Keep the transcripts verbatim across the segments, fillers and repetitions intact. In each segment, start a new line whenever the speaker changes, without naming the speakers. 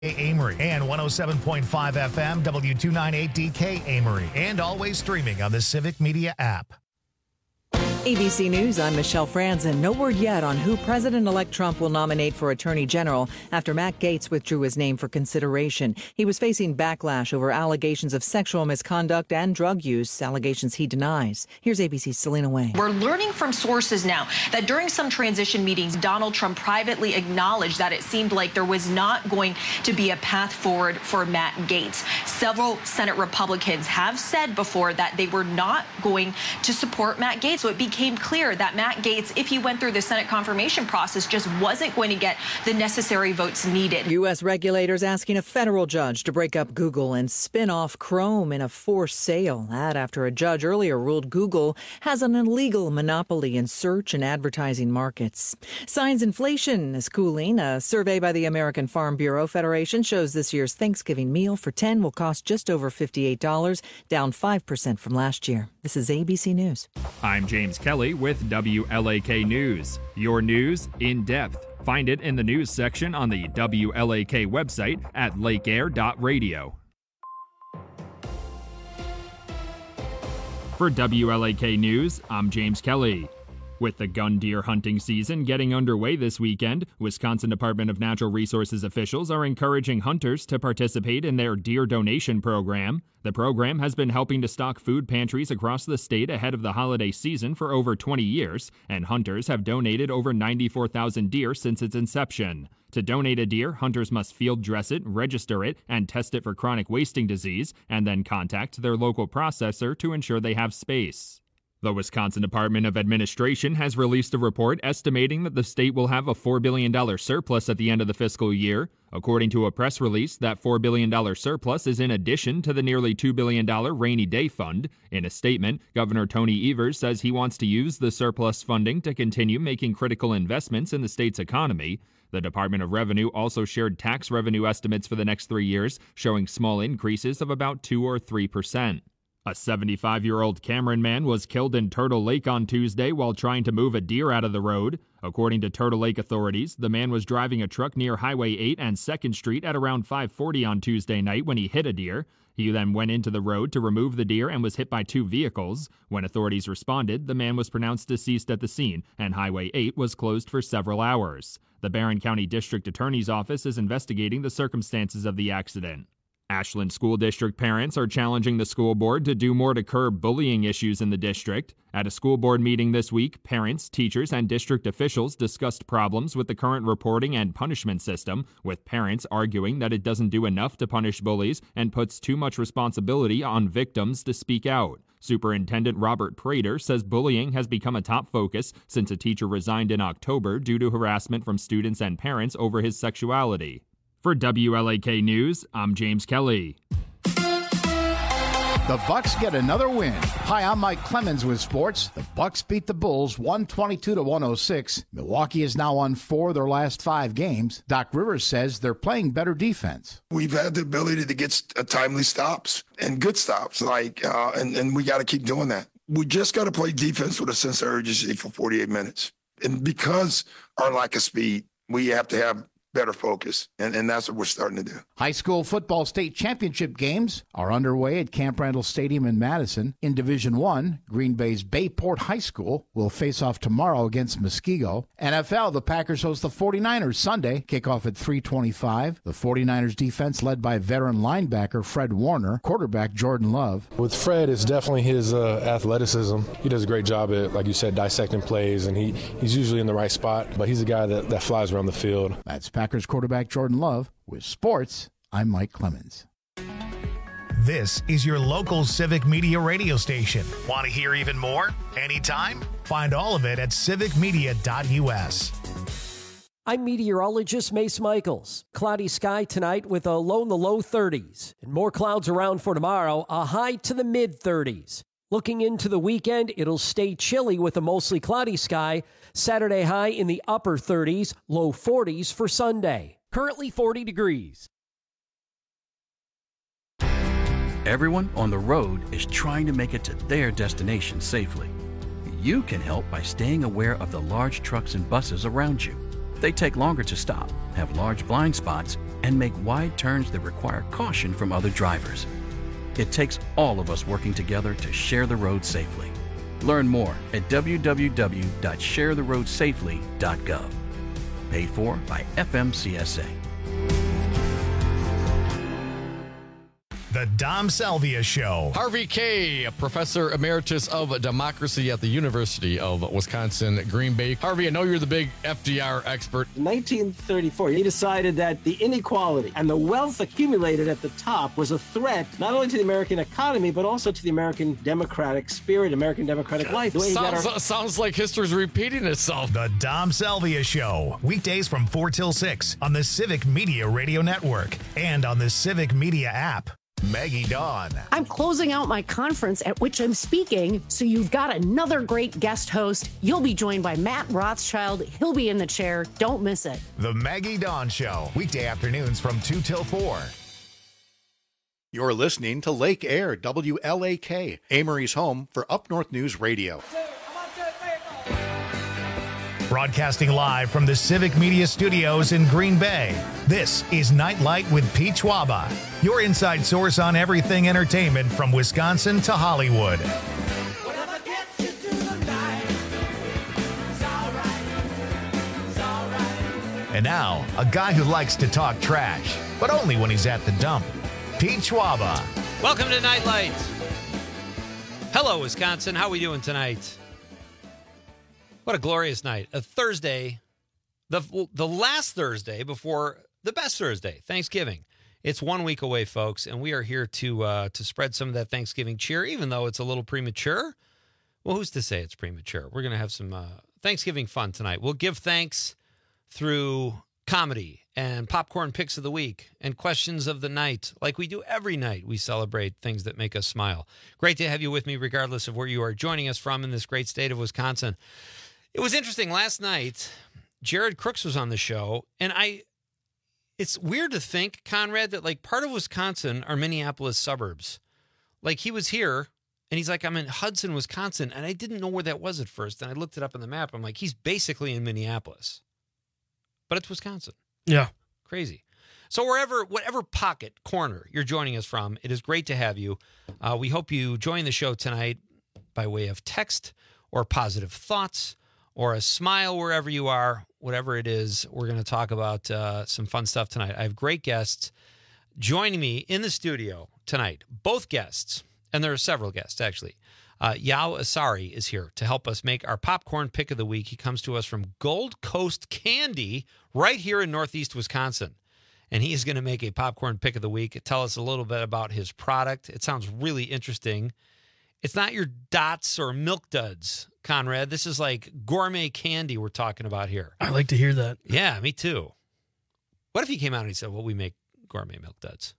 Amory and one oh seven point five F M W two ninety-eight D K Amory, and always streaming on the Civic Media app.
A B C News, I'm Michelle Franzen. No word yet on who President-elect Trump will nominate for Attorney General after Matt Gaetz withdrew his name for consideration. He was facing backlash over allegations of sexual misconduct and drug use, allegations he denies. Here's A B C's Selena Way.
We're learning from sources now that during some transition meetings, Donald Trump privately acknowledged that it seemed like there was not going to be a path forward for Matt Gaetz. Several Senate Republicans have said before that they were not going to support Matt Gaetz. So it became clear that Matt Gaetz, if he went through the Senate confirmation process, just wasn't going to get the necessary votes needed.
U S regulators asking a federal judge to break up Google and spin off Chrome in a forced sale. That after a judge earlier ruled Google has an illegal monopoly in search and advertising markets. Signs inflation is cooling. A survey by the American Farm Bureau Federation shows this year's Thanksgiving meal for ten will cost just over fifty-eight dollars, down five percent from last year. This is A B C News.
I'm James Kelly with W L A K News. Your news in depth. Find it in the news section on the W L A K website at lake air dot radio. For W L A K News, I'm James Kelly. With the gun deer hunting season getting underway this weekend, Wisconsin Department of Natural Resources officials are encouraging hunters to participate in their deer donation program. The program has been helping to stock food pantries across the state ahead of the holiday season for over twenty years, and hunters have donated over ninety-four thousand deer since its inception. To donate a deer, hunters must field dress it, register it, and test it for chronic wasting disease, and then contact their local processor to ensure they have space. The Wisconsin Department of Administration has released a report estimating that the state will have a four billion dollars surplus at the end of the fiscal year. According to a press release, that four billion dollars surplus is in addition to the nearly two billion dollars rainy day fund. In a statement, Governor Tony Evers says he wants to use the surplus funding to continue making critical investments in the state's economy. The Department of Revenue also shared tax revenue estimates for the next three years, showing small increases of about two or three percent. A seventy-five-year-old Cameron man was killed in Turtle Lake on Tuesday while trying to move a deer out of the road. According to Turtle Lake authorities, the man was driving a truck near Highway eight and second Street at around five forty on Tuesday night when he hit a deer. He then went into the road to remove the deer and was hit by two vehicles. When authorities responded, the man was pronounced deceased at the scene, and Highway eight was closed for several hours. The Barron County District Attorney's Office is investigating the circumstances of the accident. Ashland School District parents are challenging the school board to do more to curb bullying issues in the district. At a school board meeting this week, parents, teachers, and district officials discussed problems with the current reporting and punishment system, with parents arguing that it doesn't do enough to punish bullies and puts too much responsibility on victims to speak out. Superintendent Robert Prater says bullying has become a top focus since a teacher resigned in October due to harassment from students and parents over his sexuality. For W L A K News, I'm James Kelly.
The Bucks get another win. Hi, I'm Mike Clemens with sports. The Bucks beat the Bulls one twenty-two to one oh six. Milwaukee is now won four of their last five games. Doc Rivers says they're playing better defense.
We've had the ability to get timely stops and good stops, like, uh, and, and we got to keep doing that. We just got to play defense with a sense of urgency for forty-eight minutes. And because our lack of speed, we have to have better focus, and, and that's what we're starting to do.
High school football state championship games are underway at Camp Randall Stadium in Madison. In Division One, Green Bay's Bayport High School will face off tomorrow against Muskego. N F L, the Packers host the forty-niners Sunday, kickoff at three twenty-five. The forty-niners defense led by veteran linebacker Fred Warner, quarterback Jordan Love.
With Fred, it's definitely his uh, athleticism. He does a great job at, like you said, dissecting plays, and he, he's usually in the right spot, but he's a guy that, that flies around the field.
That's Packers quarterback Jordan Love. With sports, I'm Mike Clemens.
This is your local Civic Media radio station. Want to hear even more? Anytime? Find all of it at civic media dot u s.
I'm meteorologist Mace Michaels. Cloudy sky tonight with a low in the low thirties. And more clouds around for tomorrow, a high to the mid thirties. Looking into the weekend, it'll stay chilly with a mostly cloudy sky. Saturday high in the upper thirties, low forties for Sunday. Currently forty degrees.
Everyone on the road is trying to make it to their destination safely. You can help by staying aware of the large trucks and buses around you. They take longer to stop, have large blind spots, and make wide turns that require caution from other drivers. It takes all of us working together to share the road safely. Learn more at w w w dot share the road safely dot gov. Paid for by F M C S A.
The Dom Salvia Show.
Harvey Kaye, Professor Emeritus of Democracy at the University of Wisconsin, Green Bay. Harvey, I know you're the big F D R expert.
In nineteen thirty-four, he decided that the inequality and the wealth accumulated at the top was a threat not only to the American economy, but also to the American democratic spirit, American democratic life. The way he got
Sounds,
our-
sounds like history's repeating itself.
The Dom Salvia Show. Weekdays from four till six on the Civic Media Radio Network and on the Civic Media app. Maggie Dawn.
I'm closing out my conference at which I'm speaking, so you've got another great guest host. You'll be joined by Matt Rothschild. He'll be in the chair. Don't miss it.
The Maggie Dawn Show. Weekday afternoons from two till four.
You're listening to Lake Air, W L A K, Amory's home for Up North News Radio.
Broadcasting live from the Civic Media Studios in Green Bay, this is Nightlight with Pete Schwaba, your inside source on everything entertainment from Wisconsin to Hollywood. And now, a guy who likes to talk trash, but only when he's at the dump, Pete Schwaba.
Welcome to Nightlight. Hello, Wisconsin. How are we doing tonight? What a glorious night. A Thursday, the the last Thursday before the best Thursday, Thanksgiving. It's one week away, folks, and we are here to uh, to spread some of that Thanksgiving cheer, even though it's a little premature. Well, who's to say it's premature? We're going to have some uh, Thanksgiving fun tonight. We'll give thanks through comedy and popcorn picks of the week and questions of the night. Like we do every night, we celebrate things that make us smile. Great to have you with me, regardless of where you are joining us from in this great state of Wisconsin. It was interesting. Last night, Jared Crooks was on the show, and I, it's weird to think, Conrad, that like part of Wisconsin are Minneapolis suburbs. Like he was here, and he's like, I'm in Hudson, Wisconsin, and I didn't know where that was at first, and I looked it up on the map. I'm like, he's basically in Minneapolis, but it's Wisconsin.
Yeah.
Crazy. So wherever, whatever pocket, corner you're joining us from, it is great to have you. Uh, we hope you join the show tonight by way of text or positive thoughts, or a smile wherever you are, whatever it is. We're going to talk about uh, some fun stuff tonight. I have great guests joining me in the studio tonight. Both guests, and there are several guests, actually. Uh, Yao Asari is here to help us make our popcorn pick of the week. He comes to us from Gold Coast Candy right here in Northeast Wisconsin. And he is going to make a popcorn pick of the week, tell us a little bit about his product. It sounds really interesting. It's not your Dots or Milk Duds, Conrad. This is like gourmet candy we're talking about here.
I like to hear that.
Yeah, me too. What if he came out and he said, well, we make gourmet Milk Duds?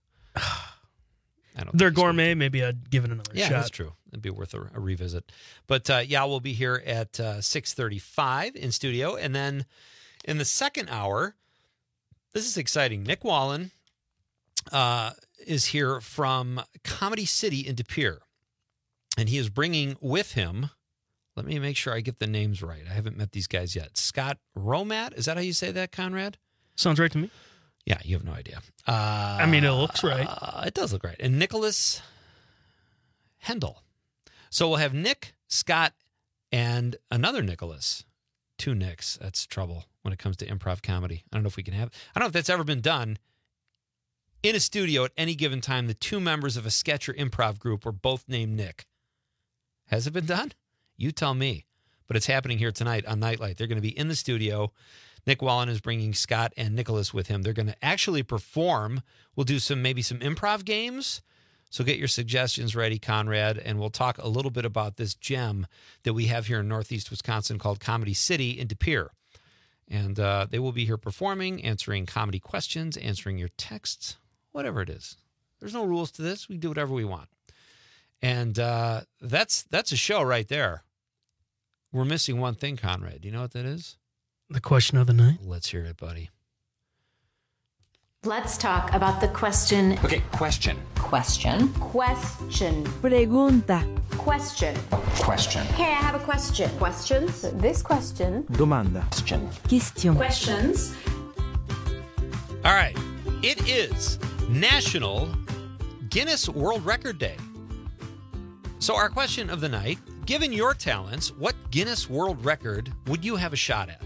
I don't
They're gourmet. Maybe I'd give it another
yeah,
shot.
Yeah, that's true. It'd be worth a, a revisit. But, uh, yeah, we'll be here at uh, six thirty-five in studio. And then in the second hour, this is exciting. Nick Wallen uh, is here from Comedy City in De Pere. And he is bringing with him, let me make sure I get the names right. I haven't met these guys yet. Scott Romat, is that how you say that, Conrad?
Sounds right to me.
Yeah, you have no idea. Uh,
I mean, it looks right.
Uh, it does look right. And Nicholas Hendel. So we'll have Nick, Scott, and another Nicholas. Two Nicks. That's trouble when it comes to improv comedy. I don't know if we can have, I don't know if that's ever been done. In a studio at any given time, the two members of a sketch or improv group were both named Nick. Has it been done? You tell me. But it's happening here tonight on Nightlight. They're going to be in the studio. Nick Wallen is bringing Scott and Nicholas with him. They're going to actually perform. We'll do some maybe some improv games. So get your suggestions ready, Conrad, and we'll talk a little bit about this gem that we have here in Northeast Wisconsin called Comedy City in De Pere. And uh, they will be here performing, answering comedy questions, answering your texts, whatever it is. There's no rules to this. We do whatever we want. And uh, that's that's a show right there. We're missing one thing, Conrad. Do you know what that is?
The question of the night.
Let's hear it, buddy.
Let's talk about the question.
Okay, question.
Question. Question.
Pregunta.
Question.
Question.
Hey, I have a question. Questions? This question.
Domanda. Question.
Question.
Questions.
All right. It is National Guinness World Record Day. So our question of the night, given your talents, what Guinness World Record would you have a shot at?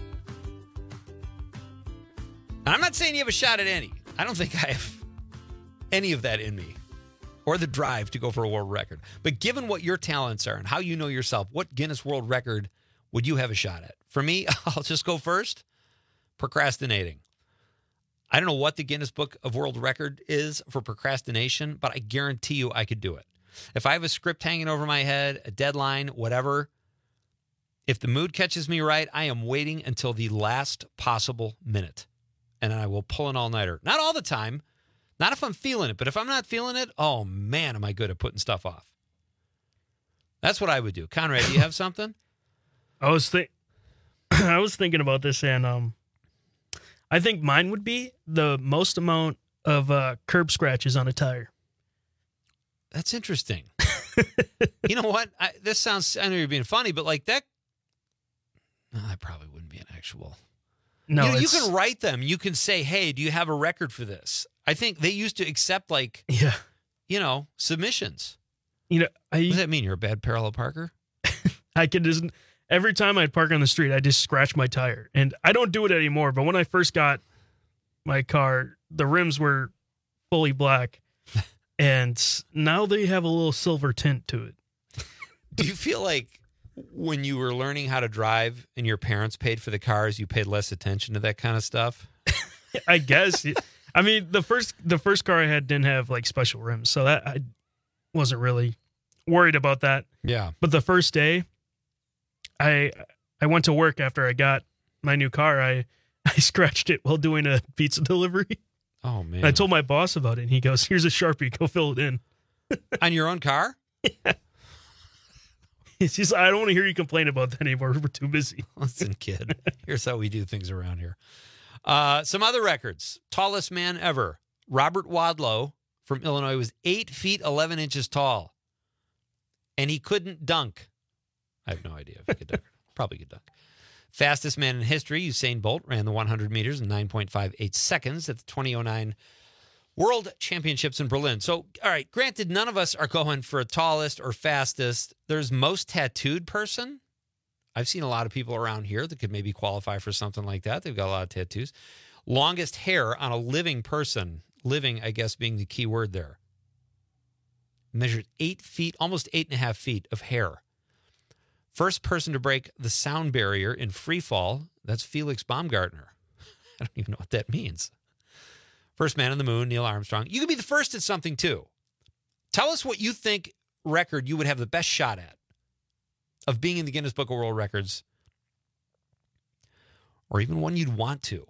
And I'm not saying you have a shot at any. I don't think I have any of that in me or the drive to go for a world record. But given what your talents are and how you know yourself, what Guinness World Record would you have a shot at? For me, I'll just go first. Procrastinating. I don't know what the Guinness Book of World Record is for procrastination, but I guarantee you I could do it. If I have a script hanging over my head, a deadline, whatever, if the mood catches me right, I am waiting until the last possible minute. And I will pull an all-nighter. Not all the time. Not if I'm feeling it. But if I'm not feeling it, oh, man, am I good at putting stuff off. That's what I would do. Conrad, do you have something?
I was think I was thinking about this, and um, I think mine would be the most amount of uh, curb scratches on a tire.
That's interesting. You know what? I, this sounds, I know you're being funny, but like that, no, that probably wouldn't be an actual...
No,
you, know, you
it's-
can write them. You can say, hey, do you have a record for this? I think they used to accept, like,
yeah,
you know, submissions.
You know, I,
what does that mean? You're a bad parallel parker?
I could just, every time I'd park on the street, I just scratch my tire. And I don't do it anymore. But when I first got my car, the rims were fully black. And now they have a little silver tint to it.
Do you feel like when you were learning how to drive and your parents paid for the cars, you paid less attention to that kind of stuff?
I guess. I mean, the first the first car I had didn't have like special rims, so that I wasn't really worried about that.
Yeah.
But the first day, I I went to work after I got my new car. I I scratched it while doing a pizza delivery.
Oh man!
I told my boss about it, and he goes, "Here's a Sharpie, go fill it in."
On your own car?
Yeah. It's just, I don't want to hear you complain about that anymore. We're too busy.
Listen, kid, here's how we do things around here. Uh, some other records. Tallest man ever. Robert Wadlow from Illinois was eight feet, eleven inches tall. And he couldn't dunk. I have no idea if he could dunk. Probably could dunk. Fastest man in history, Usain Bolt, ran the one hundred meters in nine point five eight seconds at the twenty oh nine World Championships in Berlin. So, all right, granted, none of us are going for a tallest or fastest. There's most tattooed person. I've seen a lot of people around here that could maybe qualify for something like that. They've got a lot of tattoos. Longest hair on a living person. Living, I guess, being the key word there. Measured eight feet, almost eight and a half feet of hair. First person to break the sound barrier in free fall. That's Felix Baumgartner. I don't even know what that means. First man on the moon, Neil Armstrong. You could be the first at something, too. Tell us what you think record you would have the best shot at of being in the Guinness Book of World Records, or even one you'd want to.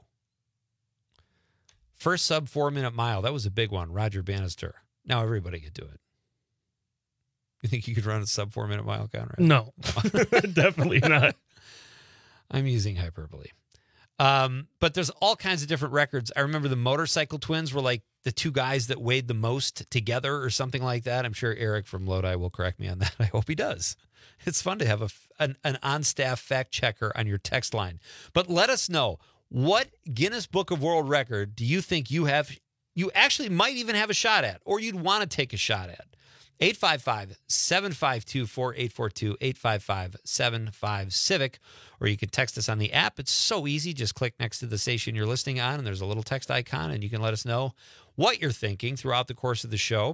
First sub four-minute mile. That was a big one. Roger Bannister. Now everybody could do it. You think you could run a sub four-minute mile, Conrad?
No, definitely not.
I'm using hyperbole. Um, but there's all kinds of different records. I remember the motorcycle twins were like the two guys that weighed the most together or something like that. I'm sure Eric from Lodi will correct me on that. I hope he does. It's fun to have a, an, an on-staff fact checker on your text line. But let us know, what Guinness Book of World Record do you think you have, you actually might even have a shot at, or you'd want to take a shot at? eight five five, seven five two, four eight four two, eight five five, seven five, CIVIC, or you can text us on the app. It's so easy. Just click next to the station you're listening on, and there's a little text icon, and you can let us know what you're thinking throughout the course of the show.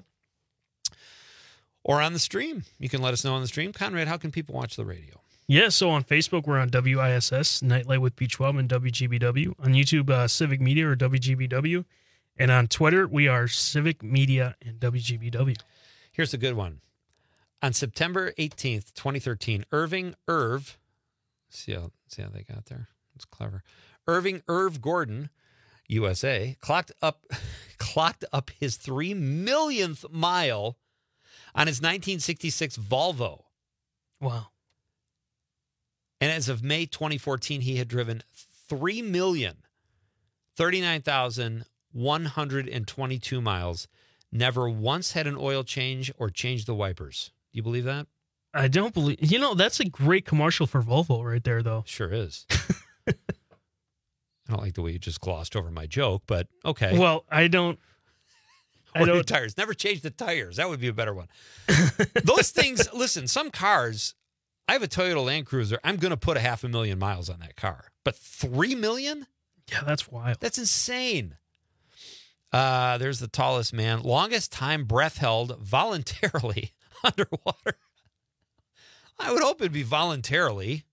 Or on the stream. You can let us know on the stream. Conrad, how can people watch the radio?
Yeah, so on Facebook, we're on W I S S, Nightlight with Pete Schwab and W G B W. On YouTube, uh, Civic Media or W G B W. And on Twitter, we are Civic Media and W G B W.
Here's a good one. On September eighteenth, twenty thirteen, Irving Irv, see how, see how they got there? It's clever. Irving Irv Gordon, U S A, clocked up, clocked up his three millionth mile on his nineteen sixty-six Volvo.
Wow.
And as of May twenty fourteen, he had driven three million thirty-nine thousand one hundred twenty-two miles. Never once had an oil change or changed the wipers. Do you believe that?
I don't believe... You know, that's a great commercial for Volvo right there, though.
Sure is. I don't like the way you just glossed over my joke, but okay.
Well, I don't. I
or
don't.
new tires. Never change the tires. That would be a better one. Those things, listen, some cars, I have a Toyota Land Cruiser. I'm going to put a half a million miles on that car. But three million?
Yeah, that's wild.
That's insane. Uh, there's the tallest man. Longest time breath held voluntarily underwater. I would hope it'd be voluntarily.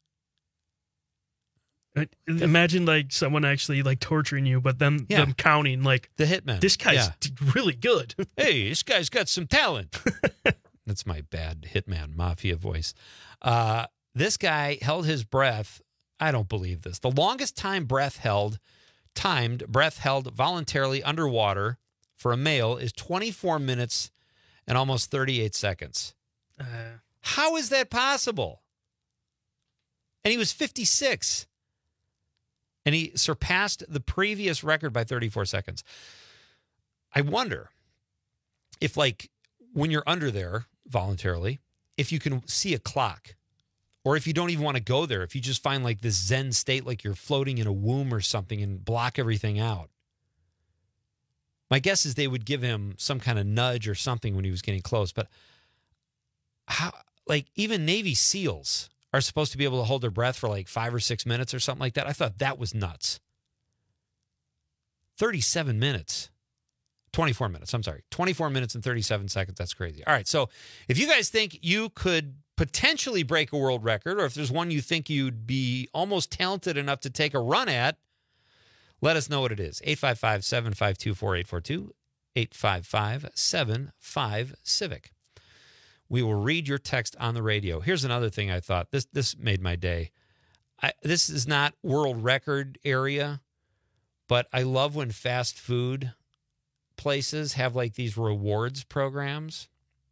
Imagine like someone actually like torturing you, but them
Yeah.
them counting like
The hitman.
this guy's
Yeah.
d- really good.
Hey, this guy's got some talent. That's my bad hitman mafia voice. Uh, this guy held his breath. I don't believe this. The longest time breath held, timed breath held voluntarily underwater for a male is twenty-four minutes and almost thirty-eight seconds.
Uh,
How is that possible? And he was fifty-six. And he surpassed the previous record by thirty-four seconds. I wonder if, like, when you're under there voluntarily, if you can see a clock, or if you don't even want to go there, if you just find like this Zen state, like you're floating in a womb or something and block everything out. My guess is they would give him some kind of nudge or something when he was getting close. But how, like, even Navy SEALs are supposed to be able to hold their breath for like five or six minutes or something like that. I thought that was nuts. thirty-seven minutes. twenty-four minutes, I'm sorry. twenty-four minutes and thirty-seven seconds. That's crazy. All right, so if you guys think you could potentially break a world record, or if there's one you think you'd be almost talented enough to take a run at, let us know what it is. eight five five, seven five two, four eight four two, eight five five, seven five, CIVIC. We will read your text on the radio. Here's another thing I thought. This this made my day. I, this is not world record area, but I love when fast food places have like these rewards programs.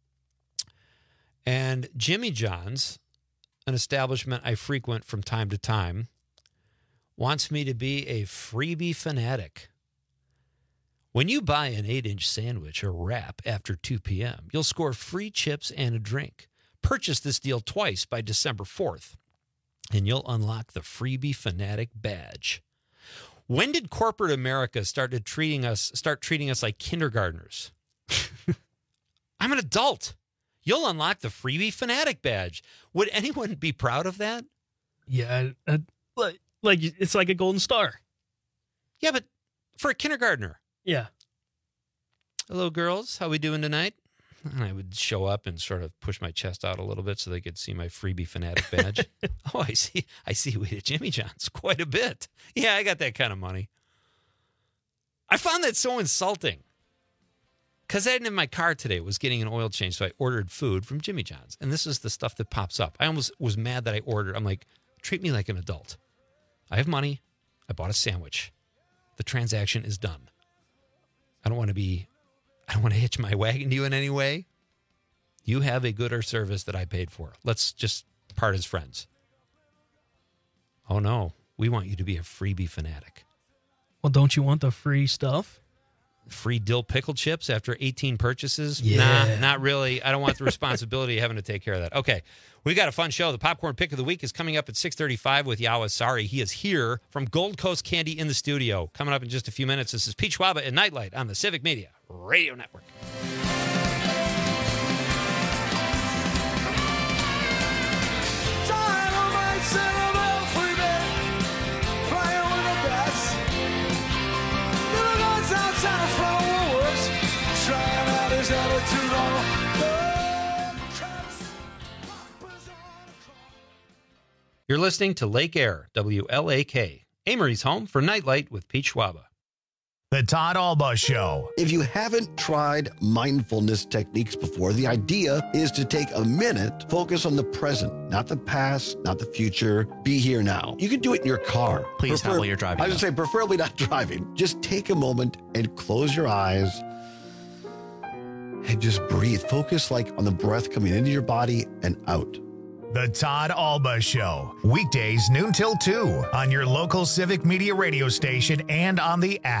And Jimmy John's, an establishment I frequent from time to time, wants me to be a freebie fanatic. When you buy an eight-inch sandwich or wrap after two p.m., you'll score free chips and a drink. Purchase this deal twice by December fourth, and you'll unlock the Freebie Fanatic badge. When did corporate America started treating us start treating us like kindergartners? I'm an adult. You'll unlock the Freebie Fanatic badge. Would anyone be proud of that?
yeah, uh, like like it's like a golden star.
Yeah, but for a kindergartner.
Yeah.
Hello, girls. How we doing tonight? And I would show up and sort of push my chest out a little bit so they could see my Freebie Fanatic badge. Oh, I see. I see we at Jimmy John's quite a bit. Yeah, I got that kind of money. I found that so insulting. Because I didn't have my car today. Was getting an oil change, so I ordered food from Jimmy John's. And this is the stuff that pops up. I almost was mad that I ordered. I'm like, treat me like an adult. I have money. I bought a sandwich. The transaction is done. I don't want to be, I don't want to hitch my wagon to you in any way. You have a good or service that I paid for. Let's just part as friends. Oh, no. We want you to be a freebie fanatic.
Well, don't you want the free stuff?
Free dill pickle chips after eighteen purchases?
Yeah.
Nah, not really. I don't want the responsibility of having to take care of that. Okay, we got a fun show. The Popcorn Pick of the Week is coming up at six thirty-five with Yawa Sari. He is here from Gold Coast Candy in the studio. Coming up in just a few minutes, this is Pete Schwaba and Nightlight on the Civic Media Radio Network. You're listening to Lake Air, W L A K, Amory's home for Nightlight with Pete Schwaba.
The Todd Alba Show.
If you haven't tried mindfulness techniques before, the idea is to take a minute, focus on the present, not the past, not the future. Be here now. You can do it in your car.
Please not while you're driving,
I would
though.
say preferably not driving. Just take a moment and close your eyes and just breathe. Focus like on the breath coming into your body and out.
The Todd Alba Show. Weekdays noon till two on your local Civic Media radio station and on the app.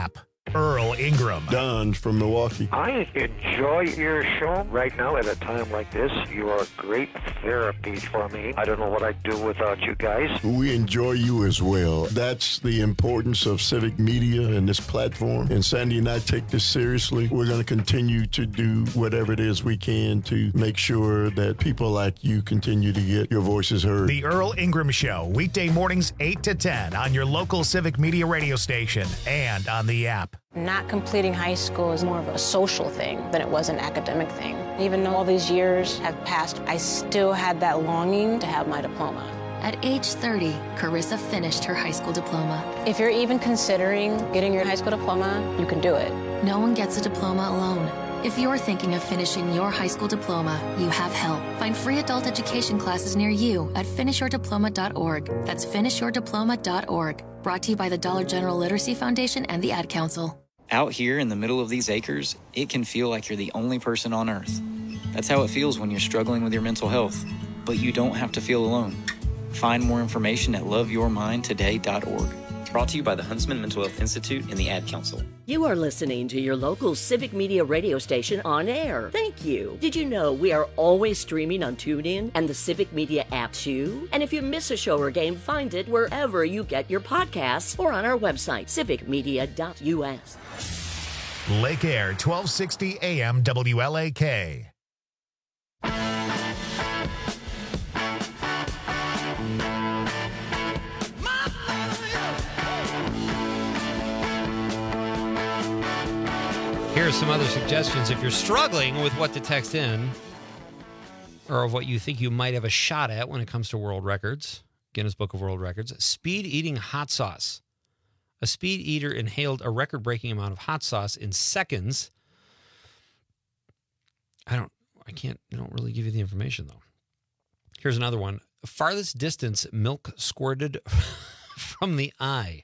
Earl Ingram.
Don from Milwaukee.
I enjoy your show. Right now, at a time like this, you are great therapy for me. I don't know what I'd do without you guys.
We enjoy you as well. That's the importance of civic media and this platform. And Sandy and I take this seriously. We're going to continue to do whatever it is we can to make sure that people like you continue to get your voices heard.
The Earl Ingram Show, weekday mornings eight to ten on your local civic media radio station and on the app.
Not completing high school is more of a social thing than it was an academic thing. Even though all these years have passed, I still had that longing to have my diploma.
At age thirty, Carissa finished her high school diploma.
If you're even considering getting your high school diploma, you can do it.
No one gets a diploma alone. If you're thinking of finishing your high school diploma, you have help. Find free adult education classes near you at finish your diploma dot org. That's finish your diploma dot org. Brought to you by the Dollar General Literacy Foundation and the Ad Council.
Out here in the middle of these acres, it can feel like you're the only person on Earth. That's how it feels when you're struggling with your mental health. But you don't have to feel alone. Find more information at love your mind today dot org. Brought to you by the Huntsman Mental Health Institute and the Ad Council.
You are listening to your local Civic Media radio station on air. Thank you. Did you know we are always streaming on TuneIn and the Civic Media app too? And if you miss a show or game, find it wherever you get your podcasts or on our website, civic media dot U S.
Lake Air, twelve sixty A M W L A K.
Here are some other suggestions if you're struggling with what to text in or of what you think you might have a shot at when it comes to world records, Guinness Book of World Records. Speed eating hot sauce. A speed eater inhaled a record-breaking amount of hot sauce in seconds. I don't, I can't, I don't really give you the information, though. Here's another one. Farthest distance milk squirted from the eye.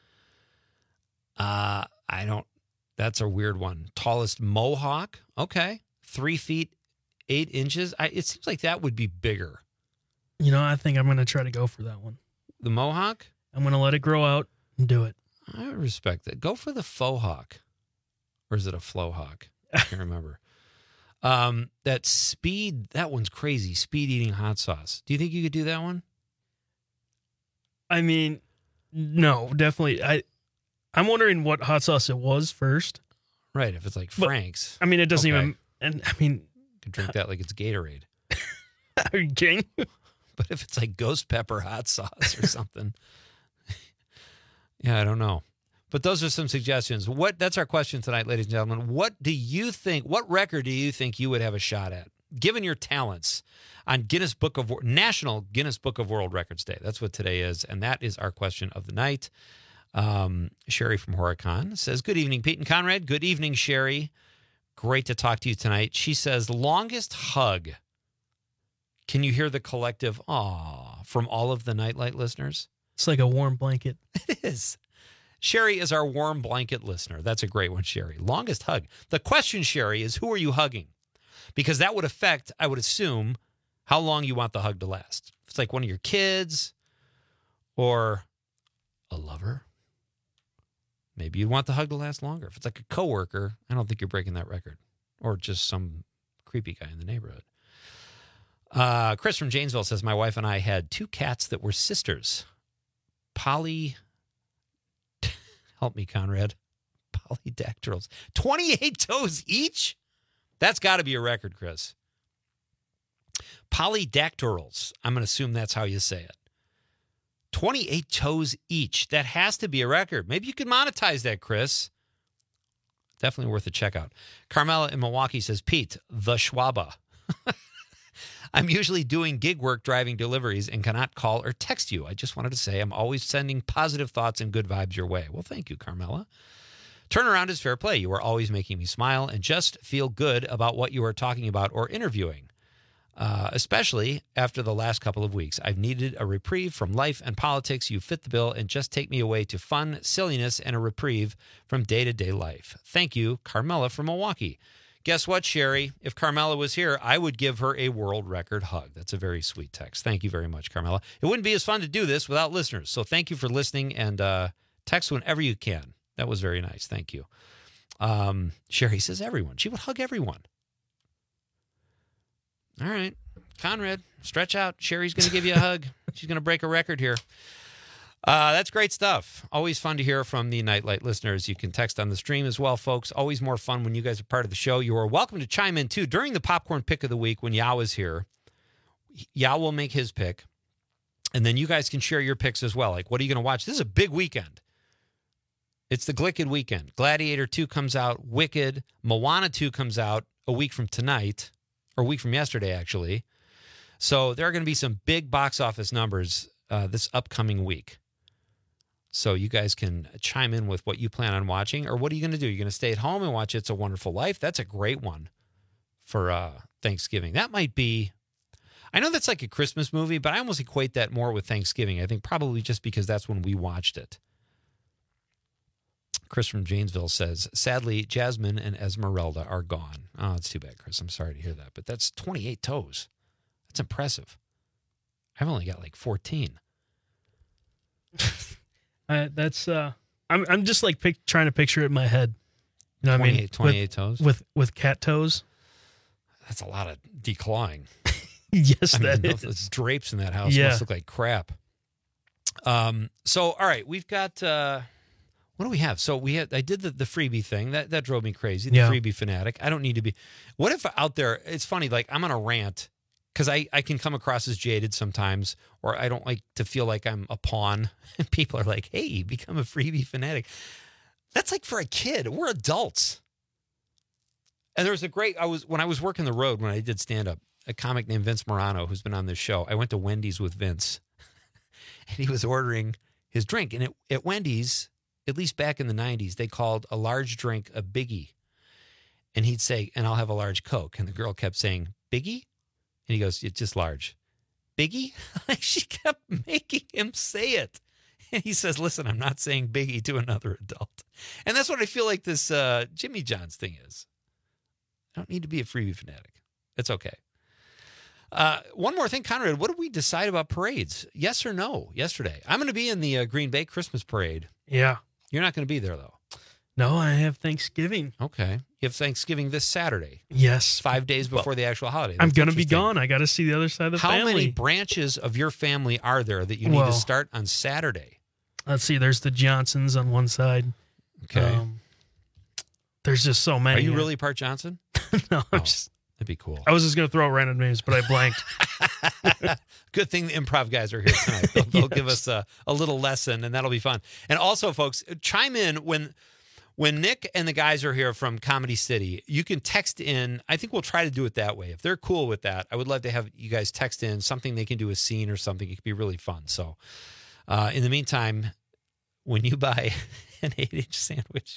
Uh, I don't, that's a weird one. Tallest mohawk. Okay. Three feet, eight inches. I, it seems like that would be bigger.
You know, I think I'm going to try to go for that one.
The mohawk?
I'm going to let it grow out and do it.
I respect that. Go for the faux hawk. Or is it a flow hawk? I can't remember. Um, that speed, that one's crazy. Speed eating hot sauce. Do you think you could do that one?
I mean, no, definitely. I, I'm wondering what hot sauce it was first.
Right, if it's like
But,
Frank's.
I mean, it doesn't
Okay.
even, and I mean,
You could drink that like it's Gatorade.
are you kidding?
But if it's like ghost pepper hot sauce or something, yeah, I don't know. But those are some suggestions. What? That's our question tonight, ladies and gentlemen. What do you think, what record do you think you would have a shot at, given your talents, on Guinness Book of, National Guinness Book of World Records Day? That's what today is, and that is our question of the night. Um, Sherry from Horicon says, good evening, Pete and Conrad. Good evening, Sherry. Great to talk to you tonight. She says, longest hug. Can you hear the collective aw from all of the Nightlight listeners?
It's like a warm blanket.
It is. Sherry is our warm blanket listener. That's a great one, Sherry. Longest hug. The question, Sherry, is who are you hugging? Because that would affect, I would assume, how long you want the hug to last. If it's like one of your kids or a lover, maybe you'd want the hug to last longer. If it's like a coworker, I don't think you're breaking that record. Or just some creepy guy in the neighborhood. Uh, Chris from Janesville says, my wife and I had two cats that were sisters. Poly, help me, Conrad. Polydactyls. twenty-eight toes each? That's got to be a record, Chris. Polydactyls. I'm going to assume that's how you say it. twenty-eight toes each. That has to be a record. Maybe you could monetize that, Chris. Definitely worth a check out. Carmela in Milwaukee says, Pete, the Schwaba. I'm usually doing gig work driving deliveries and cannot call or text you. I just wanted to say I'm always sending positive thoughts and good vibes your way. Well, thank you, Carmela. Turnaround is fair play. You are always making me smile and just feel good about what you are talking about or interviewing, uh, especially after the last couple of weeks. I've needed a reprieve from life and politics. You fit the bill and just take me away to fun, silliness, and a reprieve from day-to-day life. Thank you, Carmela from Milwaukee. Guess what, Sherry? If Carmela was here, I would give her a world record hug. That's a very sweet text. Thank you very much, Carmela. It wouldn't be as fun to do this without listeners. So thank you for listening, and uh, text whenever you can. That was very nice. Thank you. Um, Sherry says everyone. She would hug everyone. All right. Conrad, stretch out. Sherry's going to give you a hug. She's going to break a record here. Uh, that's great stuff. Always fun to hear from the Nightlight listeners. You can text on the stream as well, folks. Always more fun when you guys are part of the show. You are welcome to chime in, too, during the Popcorn Pick of the Week when Yao is here. Yao will make his pick, and then you guys can share your picks as well. Like, what are you going to watch? This is a big weekend. It's the Glicked weekend. Gladiator two comes out. Wicked. Moana two comes out a week from tonight, or a week from yesterday, actually. So there are going to be some big box office numbers uh, this upcoming week. So you guys can chime in with what you plan on watching, or what are you going to do? You're going to stay at home and watch It's a Wonderful Life? That's a great one for uh, Thanksgiving. That might be, I know that's like a Christmas movie, but I almost equate that more with Thanksgiving. I think probably just because that's when we watched it. Chris from Janesville says, sadly, Jasmine and Esmeralda are gone. Oh, it's too bad, Chris. I'm sorry to hear that. But that's twenty-eight toes. That's impressive. I've only got like fourteen.
Uh, that's uh, I'm I'm just like pic- trying to picture it in my head. You know what I mean?
twenty-eight
with,
toes
with with cat toes.
That's a lot of declawing.
Yes,
I
that
mean,
is.
those drapes in that house
Yeah.
must look like crap. Um. So all right, we've got. Uh, what do we have? So we had. I did the, the freebie thing that that drove me crazy. The
Yeah.
freebie fanatic. I don't need to be. What if out there? It's funny. Like I'm on a rant. Because I, I can come across as jaded sometimes, or I don't like to feel like I'm a pawn. And people are like, hey, become a freebie fanatic. That's like for a kid. We're adults. And there was a great, I was when I was working the road, when I did stand-up, a comic named Vince Morano, who's been on this show, I went to Wendy's with Vince. And he was ordering his drink. And it, at Wendy's, at least back in the nineties, they called a large drink a Biggie. And he'd say, and I'll have a large Coke. And the girl kept saying, Biggie? And he goes, it's just large. Biggie? She kept making him say it. And he says, listen, I'm not saying Biggie to another adult. And that's what I feel like this uh, Jimmy John's thing is. I don't need to be a freebie fanatic. It's okay. Uh, one more thing, Conrad, what did we decide about parades? Yes or no yesterday? I'm going to be in the uh, Green Bay Christmas parade.
Yeah.
You're not going to be there, though.
No, I have Thanksgiving.
Okay. You have Thanksgiving this Saturday.
Yes.
Five days before
Well,
the actual holiday.
I'm
That's
going to be
interesting.
gone. I got to see the other side of the
How
family.
many branches of your family are there that you need
Well,
to start on Saturday?
Let's see. There's the Johnsons on one side.
Okay.
Um, there's just so many.
Are you really part Johnson?
No, I'm
Oh,
just.
That'd be cool.
I was just going to throw out random names, but I blanked.
Good thing the improv guys are here tonight. They'll, they'll give
Yes.
us a, a little lesson, and that'll be fun. And also, folks, chime in when when Nick and the guys are here from Comedy City. You can text in. I think we'll try to do it that way. If they're cool with that, I would love to have you guys text in something they can do, a scene or something. It could be really fun. So uh, in the meantime, when you buy an eight-inch sandwich,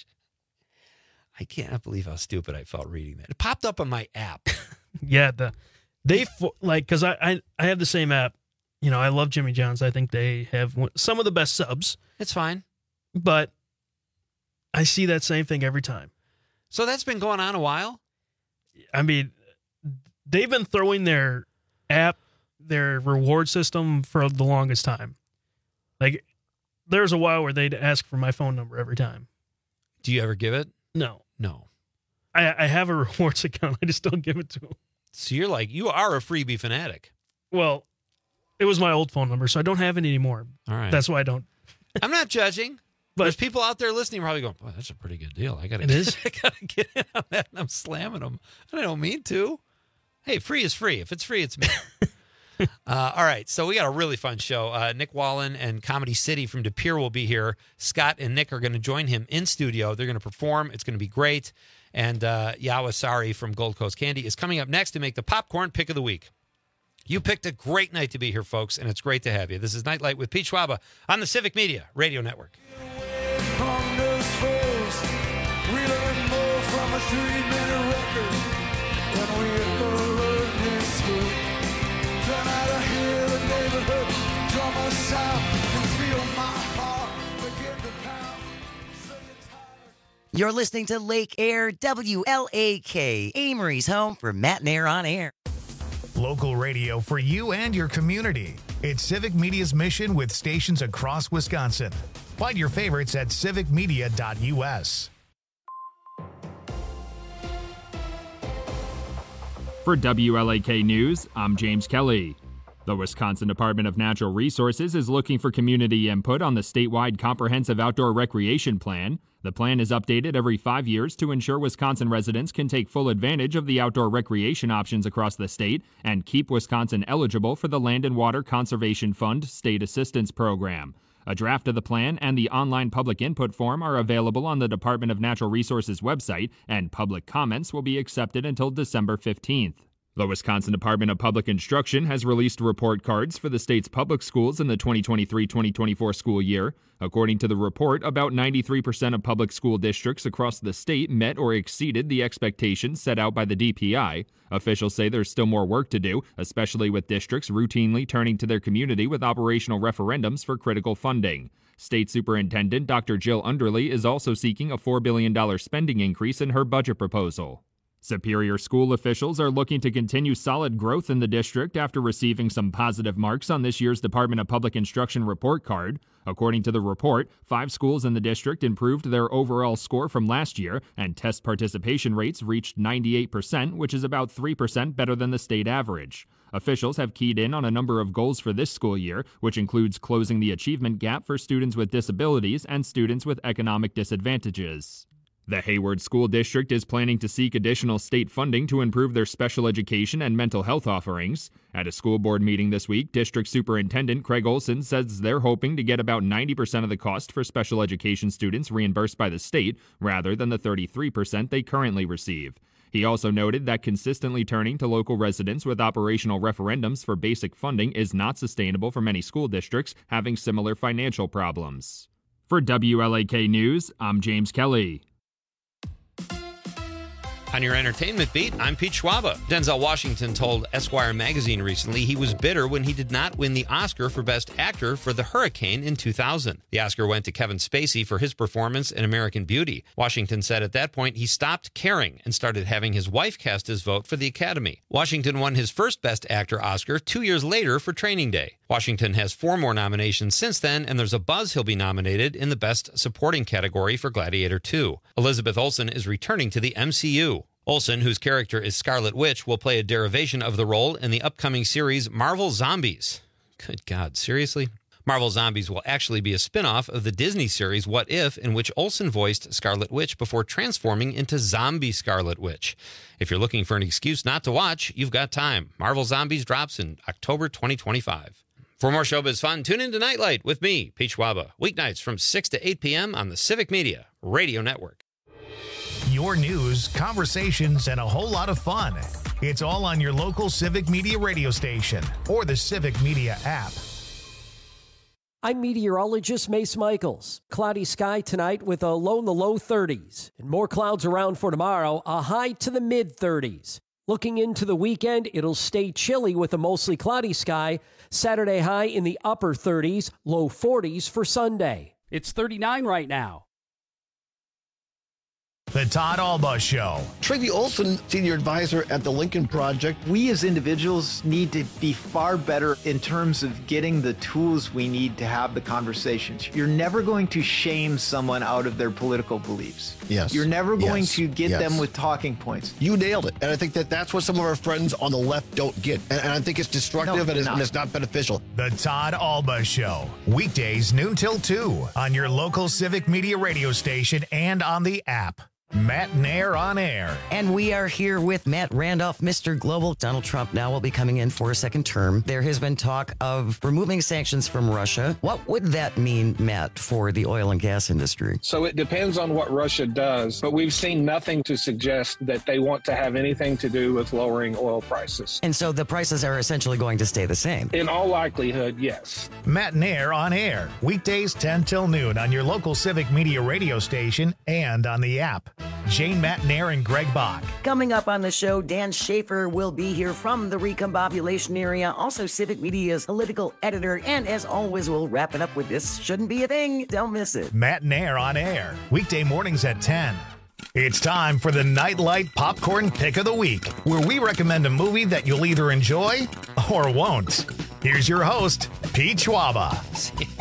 I can't believe how stupid I felt reading that. It popped up on my app.
Yeah, the they fo- like because I, I I have the same app. You know, I love Jimmy John's. I think they have one, some of the best subs.
It's fine,
but I see that same thing every time.
So that's been going on a while.
I mean, they've been throwing their app, their reward system for the longest time. Like, there's a while where they'd ask for my phone number every time.
Do you ever give it?
No,
No.
I I have a rewards account. I just don't give it to them.
So you're like, you are a freebie fanatic.
Well, it was my old phone number, so I don't have it anymore.
All right.
That's why I don't.
I'm not judging.
But
there's people out there listening probably going, boy, that's a pretty good deal. I gotta
It is?
I gotta get in on that, and I'm slamming them. And I don't mean to. Hey, free is free. If it's free, it's me. uh, all right, so we got a really fun show. Uh, Nick Wallen and Comedy City from De Pere will be here. Scott and Nick are going to join him in studio. They're going to perform. It's going to be great. And uh, Yawa Sari from Gold Coast Candy is coming up next to make the popcorn pick of the week. You picked a great night to be here, folks, and it's great to have you. This is Nightlight with Pete Schwaba on the Civic Media Radio Network.
From those foes, we learn more from a three-minute record than we ever learned in school. Turn out a hill, a neighborhood, drum a sound, and feel my heart begin to pound. So you're tired.
You're listening to Lake Air W L A K, Amory's home for Matt and Air on Air.
Local radio for you and your community. It's Civic Media's mission with stations across Wisconsin. Find your favorites at civic media dot U S.
For W L A K News, I'm James Kelly. The Wisconsin Department of Natural Resources is looking for community input on the statewide Comprehensive Outdoor Recreation Plan. The plan is updated every five years to ensure Wisconsin residents can take full advantage of the outdoor recreation options across the state and keep Wisconsin eligible for the Land and Water Conservation Fund State Assistance Program. A draft of the plan and the online public input form are available on the Department of Natural Resources website, and public comments will be accepted until December fifteenth. The Wisconsin Department of Public Instruction has released report cards for the state's public schools in the twenty twenty-three twenty twenty-four school year. According to the report, about ninety-three percent of public school districts across the state met or exceeded the expectations set out by the D P I. Officials say there's still more work to do, especially with districts routinely turning to their community with operational referendums for critical funding. State Superintendent Doctor Jill Underly is also seeking a four billion dollars spending increase in her budget proposal. Superior School officials are looking to continue solid growth in the district after receiving some positive marks on this year's Department of Public Instruction report card. According to the report, five schools in the district improved their overall score from last year, and test participation rates reached ninety-eight percent, which is about three percent better than the state average. Officials have keyed in on a number of goals for this school year, which includes closing the achievement gap for students with disabilities and students with economic disadvantages. The Hayward School District is planning to seek additional state funding to improve their special education and mental health offerings. At a school board meeting this week, District Superintendent Craig Olson says they're hoping to get about ninety percent of the cost for special education students reimbursed by the state, rather than the thirty-three percent they currently receive. He also noted that consistently turning to local residents with operational referendums for basic funding is not sustainable for many school districts having similar financial problems. For W L A K News, I'm James Kelly.
On your entertainment beat, I'm Pete Schwaba. Denzel Washington told Esquire magazine recently he was bitter when he did not win the Oscar for Best Actor for The Hurricane in two thousand. The Oscar went to Kevin Spacey for his performance in American Beauty. Washington said at that point he stopped caring and started having his wife cast his vote for the Academy. Washington won his first Best Actor Oscar two years later for Training Day. Washington has four more nominations since then, and there's a buzz he'll be nominated in the Best Supporting category for Gladiator two. Elizabeth Olsen is returning to the M C U. Olsen, whose character is Scarlet Witch, will play a derivation of the role in the upcoming series Marvel Zombies. Good God, seriously? Marvel Zombies will actually be a spin-off of the Disney series What If, in which Olsen voiced Scarlet Witch before transforming into Zombie Scarlet Witch. If you're looking for an excuse not to watch, you've got time. Marvel Zombies drops in October twenty twenty-five. For more showbiz fun, tune in to Nightlight with me, Pete Schwaba, weeknights from six to eight p.m. on the Civic Media Radio Network.
Your news, conversations, and a whole lot of fun. It's all on your local Civic Media radio station or the Civic Media app.
I'm meteorologist Mace Michaels. Cloudy sky tonight with a low in the low thirties. And more clouds around for tomorrow, a high to the mid thirties. Looking into the weekend, it'll stay chilly with a mostly cloudy sky. Saturday high in the upper thirties, low forties for Sunday.
It's thirty-nine right now.
The Todd Alba Show.
Tracy Olson, senior advisor at the Lincoln Project.
We as individuals need to be far better in terms of getting the tools we need to have the conversations. You're never going to shame someone out of their political beliefs.
Yes.
You're never going
yes.
to get
yes.
them with talking points.
You nailed it. And I think that that's what some of our friends on the left don't get. And, and I think it's destructive no, and, it's, and it's not beneficial.
The Todd Alba Show. Weekdays noon till two on your local Civic Media radio station and on the app. Matt Nair on air.
And we are here with Matt Randolph, Mister Global. Donald Trump now will be coming in for a second term. There has been talk of removing sanctions from Russia. What would that mean, Matt, for the oil and gas industry?
So it depends on what Russia does, but we've seen nothing to suggest that they want to have anything to do with lowering oil prices.
And so the prices are essentially going to stay the same?
In all likelihood, yes.
Matt Nair on air. Weekdays ten till noon on your local Civic Media radio station and on the app. Jane Matt Nair and Greg Bach.
Coming up on the show, Dan Schaefer will be here from the recombobulation area, also Civic Media's political editor, and as always, we'll wrap it up with This Shouldn't Be a Thing. Don't miss it.
Matt Nair on air, weekday mornings at ten. It's time for the Nightlight Popcorn Pick of the Week, where we recommend a movie that you'll either enjoy or won't. Here's your host, Pete Schwaba.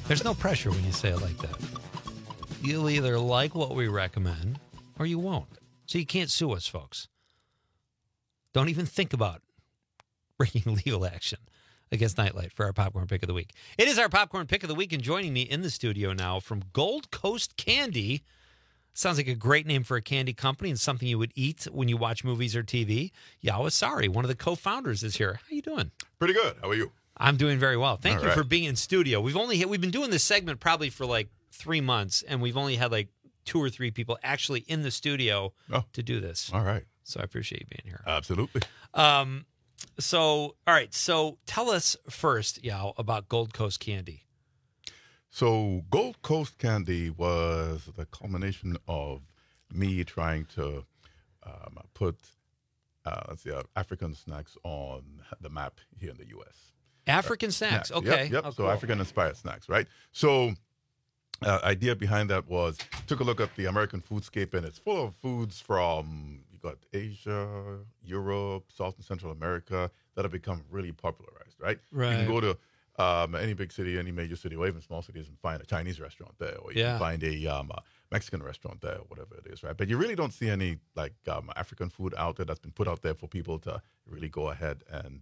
There's no pressure when you say it like that. You'll either like what we recommend or you won't. So you can't sue us, folks. Don't even think about bringing legal action against Nightlight for our Popcorn Pick of the Week. It is our Popcorn Pick of the Week, and joining me in the studio now from Gold Coast Candy. Sounds like a great name for a candy company and something you would eat when you watch movies or T V. Yao Asari, one of the co-founders, is here. How you doing?
Pretty good. How are you?
I'm doing very well. Thank
All
you
right.
for being in studio. We've only we've been doing this segment probably for like three months, and we've only had like two or three people actually in the studio
oh.
to do this.
All right.
So I appreciate you being here.
Absolutely.
Um. So all right. So tell us first, Yao, about Gold Coast Candy.
So Gold Coast Candy was the culmination of me trying to um, put uh, let's see, uh, African snacks on the map here in the U S
African
uh,
snacks.
snacks.
Okay.
Yep. yep.
Oh,
so
cool.
African-inspired snacks, right? So uh, idea behind that was took a look at the American foodscape, and it's full of foods from you got Asia, Europe, South and Central America that have become really popularized, right?
Right.
You can go to um, any big city, any major city, or even small cities, and find a Chinese restaurant there, or you
Yeah.
can find a, um, a Mexican restaurant there, or whatever it is, right? But you really don't see any like um, African food out there that's been put out there for people to really go ahead and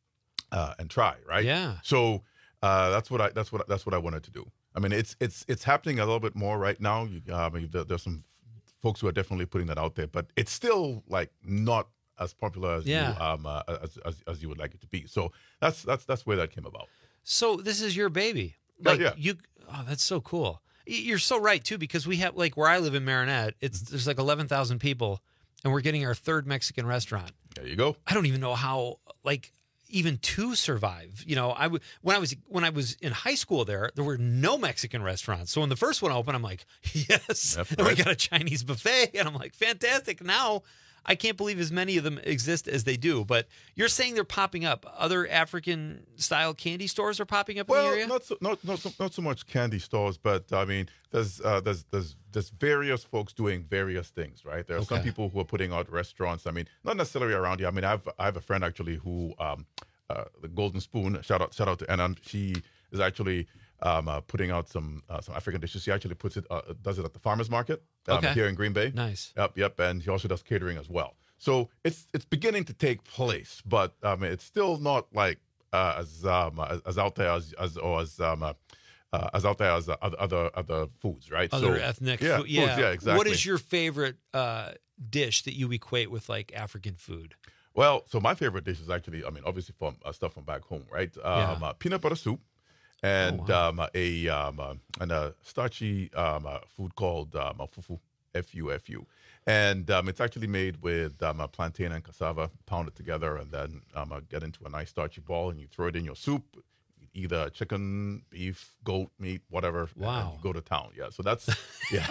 uh, and try, right?
Yeah.
So uh, that's what I that's what that's what I wanted to do. I mean, it's it's it's happening a little bit more right now. You, I mean, there, there's some folks who are definitely putting that out there, but it's still like not as popular as
Yeah.
you um uh, as, as as you would like it to be. So that's that's that's where that came about.
So this is your baby.
Yeah,
Like
yeah.
you oh, that's so cool. Y- You're so right too, because we have like where I live in Marinette, it's
Mm-hmm.
there's like eleven thousand people and we're getting our third Mexican restaurant.
There you go.
I don't even know how like even to survive. You know, I w- when I was when I was in high school there, there were no Mexican restaurants. So when the first one opened, I'm like, yes.
Yep,
and we
right.
got a Chinese buffet and I'm like, fantastic. Now I can't believe as many of them exist as they do. But you're saying they're popping up. Other African style candy stores are popping up in the
Well,
area?
not so, not not so, not so much candy stores, but I mean, there's uh, there's there's there's various folks doing various things, right? There are some
Okay.
people who are putting out restaurants. I mean, not necessarily around here. I mean, I've I have a friend actually who um, uh, the Golden Spoon. Shout out shout out to Anand. She is actually um, uh, putting out some uh, some African dishes. She actually puts it uh, does it at the farmers market um,
Okay.
here in Green Bay.
Nice.
Yep, yep, and he also does catering as well. So it's it's beginning to take place, but um, it's still not like uh, as um, as, as out there as as or as um, uh, uh, as out there as uh, other other other foods, right?
Other
so,
ethnic
yeah,
food.
foods,
Yeah.
yeah, exactly.
What is your favorite uh, dish that you equate with like African food?
Well, so my favorite dish is actually, I mean, obviously from uh, stuff from back home, right? Um,
Yeah.
uh, peanut butter soup, and
Oh, wow.
um, a um, uh, and a starchy um, uh, food called um, uh, fufu, F U F U, and um, it's actually made with um, a plantain and cassava pounded together, and then um, uh, get into a nice starchy ball, and you throw it in your soup, either chicken, beef, goat meat, whatever. and then
Wow.
you go to town. Yeah, so that's yeah,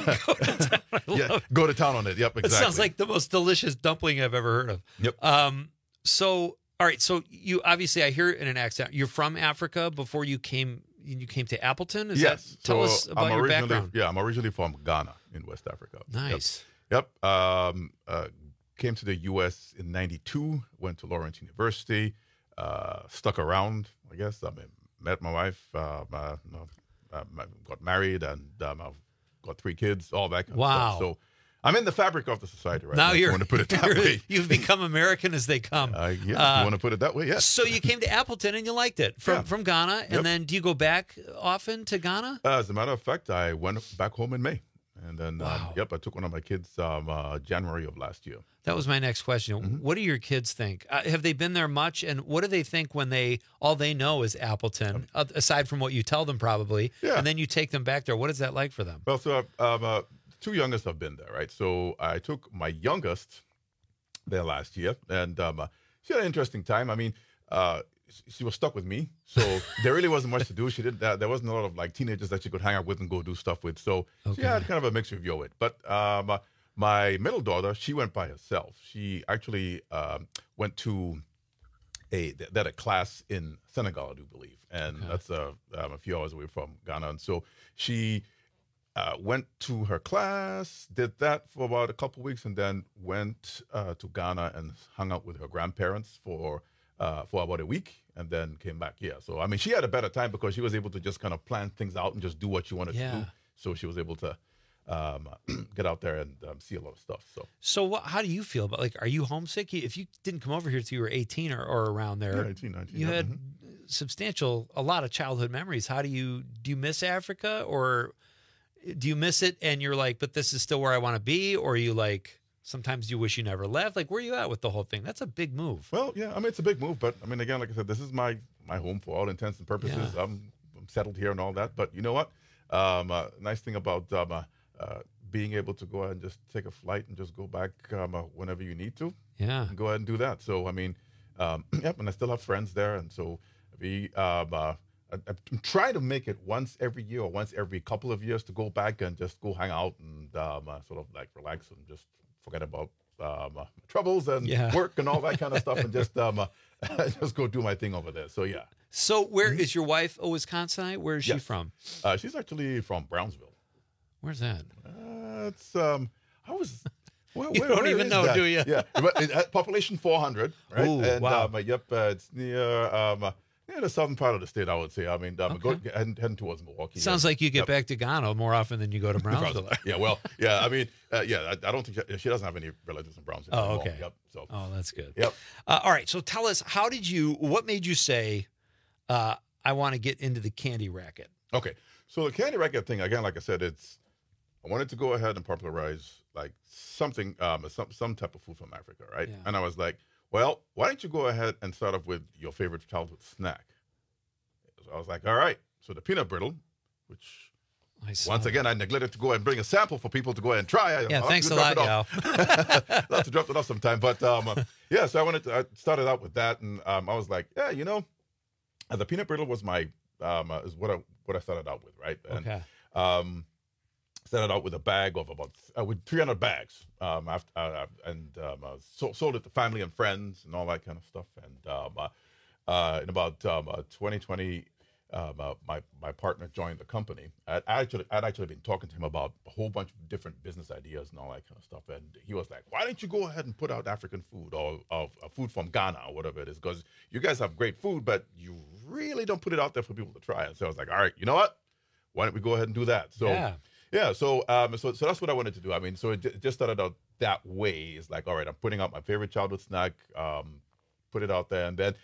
yeah, go to town on it. Yep,
It
exactly.
sounds like the most delicious dumpling I've ever heard of.
Yep.
Um, so, all right. So you obviously, I hear it in an accent. You're from Africa before you came. You came to Appleton. Is
yes.
That, tell
so
us about
I'm
your
originally,
background.
Yeah, I'm originally from Ghana in West Africa. Yep.
Nice.
Yep. Um, uh, came to the U S in ninety-two, went to Lawrence University, uh, stuck around, I guess. I mean, met my wife, uh, my, uh, got married, and um, I've got three kids, all that kind
Wow.
of stuff. So I'm in the fabric of the society right now.
now
if
you're.
you want to put it that
you're-
way.
You've become American as they come.
Uh, yeah,
Uh,
you want to put it that way? Yes.
So you came to Appleton and you liked it from
Yeah.
from Ghana, and
Yep.
then do you go back often to Ghana?
Uh, as a matter of fact, I went back home in May. And then, um,
Wow.
yep, I took one of my kids um, uh, January of last year.
That was my next question.
Mm-hmm.
What do your kids think? Uh, have they been there much? And what do they think when they all they know is Appleton, uh, aside from what you tell them probably?
Yeah.
And then you take them back there. What is that like for them?
Well, so um, uh, two youngest have been there, right? So I took my youngest there last year, and um, uh, she had an interesting time. I mean, uh, she was stuck with me, so there really wasn't much to do. She did that. There wasn't a lot of like teenagers that she could hang out with and go do stuff with. So
Okay.
she had kind of a mixture of it. But um, uh, my middle daughter, she went by herself. She actually um, went to a they had a class in Senegal, I do believe, and
Okay.
that's uh, um, a few hours away from Ghana. And so she uh, went to her class, did that for about a couple weeks, and then went uh, to Ghana and hung out with her grandparents for uh, for about a week and then came back here. So, I mean, she had a better time because she was able to just kind of plan things out and just do what she wanted
Yeah.
to do. So she was able to um, get out there and um, see a lot of stuff. So,
So what, how do you feel about, like, are you homesick? You- If you didn't come over here until you were eighteen or, or around there,
Yeah, eighteen, nineteen,
you
yeah,
had
mhm.
substantial, a lot of childhood memories. How do you, do you miss Africa, or do you miss it and you're like, but this is still where I want to be? Or are you like, sometimes you wish you never left? Like, where are you at with the whole thing? That's a big move.
well, yeah, I mean, it's a big move, but I mean, again, like I said, this is my, my home for all intents and purposes.
Yeah.
I'm, I'm settled here and all that. But you know what? Um, uh, nice thing about um, uh, uh, being able to go ahead and just take a flight and just go back um, uh, whenever you need to.
Yeah.
Go ahead and do that. So, I mean, um, yep, and I still have friends there. And so we, um, uh, I, I'm trying to make it once every year or once every couple of years to go back and just go hang out and um, uh, sort of like relax and just forget about um, uh, troubles and
Yeah.
work and all that kind of stuff and just um, uh, just go do my thing over there. So, yeah.
So where is your wife a Wisconsinite? Where is she
Yes.
from?
Uh, she's actually from Brownsville.
Where's that?
Uh, it's, um, I was... Where,
You
where-
don't
where
even
is
know,
that?
do you?
Yeah, but it, uh, population four hundred, right?
Ooh,
and,
wow.
Um, uh, yep, uh, it's near um, uh, near the southern part of the state, I would say. I mean, um, go, heading, heading towards Milwaukee.
Sounds
yeah.
like you get
Yep.
back to Ghana more often than you go to Brownsville.
yeah, well, yeah, I mean, uh, yeah, I, I don't think she, she doesn't have any relatives in Brownsville.
Oh,
anymore.
okay.
Yep. So,
Oh, that's good.
Yep.
Uh, all right. So tell us, how did you, what made you say, uh, I want to get into the candy racket?
Okay, so the candy racket thing, again, like I said, it's, I wanted to go ahead and popularize like something, um, some some type of food from Africa, right?
Yeah.
And I was like, well, why don't you go ahead and start off with your favorite childhood snack? So I was like, all right. So the peanut brittle, which
I saw
once
that.
again I neglected to go and bring a sample for people to go ahead and try. I-
Yeah,
I'll
thanks
have
a
to
lot,
drop it off. I'll have to drop it off sometime. But um, uh, yeah, so I wanted to, I started out with that, and um, I was like, yeah, you know, uh, the peanut brittle was my um, uh, is what I what I started out with, right? And,
Okay.
Um, started out with a bag of about uh, with three hundred bags, um, after, uh, and um, uh, so, sold it to family and friends and all that kind of stuff. And um, uh, uh, in about um, uh, twenty twenty, um, uh, my my partner joined the company. I'd actually I'd actually been talking to him about a whole bunch of different business ideas and all that kind of stuff. And he was like, "Why don't you go ahead and put out African food or, or, or food from Ghana or whatever it is? Because you guys have great food, but you really don't put it out there for people to try." And so I was like, "All right, you know what? Why don't we go ahead and do that?" So.
Yeah.
Yeah, so um, so so that's what I wanted to do. I mean, so it j- just started out that way. It's like, all right, I'm putting out my favorite childhood snack, um, put it out there, and then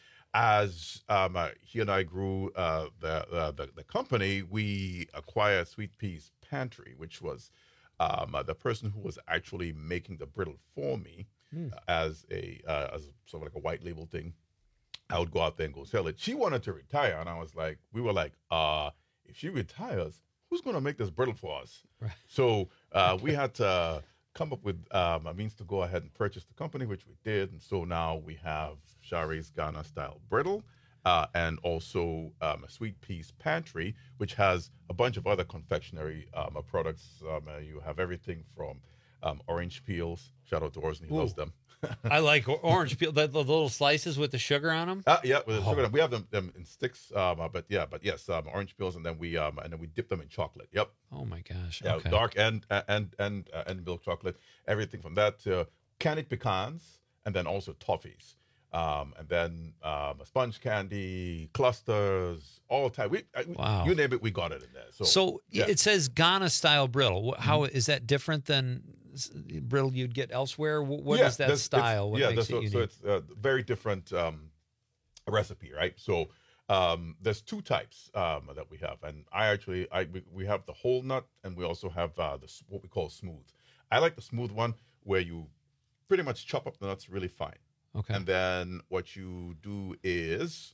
as um, uh, he and I grew uh, the, uh, the the company, we acquired Sweet Pea's Pantry, which was um, uh, the person who was actually making the brittle for me
Hmm.
uh, as a uh, as sort of like a white label thing. I would go out there and go sell it. She wanted to retire, and I was like, we were like, uh, if she retires, who's going to make this brittle for us?
Right.
So uh, we had to come up with um, a means to go ahead and purchase the company, which we did. And so now we have Shari's Ghana style brittle uh, and also um, a Sweet Pea's Pantry, which has a bunch of other confectionery um, uh, products. Um, uh, you have everything from um, orange peels. Shout out to Orson, he
Ooh.
loves them.
I like or- orange peel, the, the little slices with the sugar on them.
Uh, yeah, with the
Oh.
sugar. We have them, them in sticks, um, uh, but yeah, but yes, um, orange peels, and then we um, and then we dip them in chocolate. Yep.
Oh my gosh.
Yeah,
Okay.
dark and and and uh, and milk chocolate. Everything from that to candied pecans, and then also toffees, um, and then um, sponge candy, clusters, all type. We, uh,
Wow.
you name it, we got it in there. So,
So,
yeah.
it says Ghana style brittle. Wh- How is that different than s- brittle you'd get elsewhere? Wh- What is
Yeah,
that
that's- it's-
style? What
yeah,
makes
that's
it
what-
unique?
so it's a very different um, recipe, right? So um, there's two types um, that we have, and I actually I we, we have the whole nut, and we also have uh, the s- what we call smooth. I like the smooth one where you pretty much chop up the nuts really fine.
Okay.
And then what you do is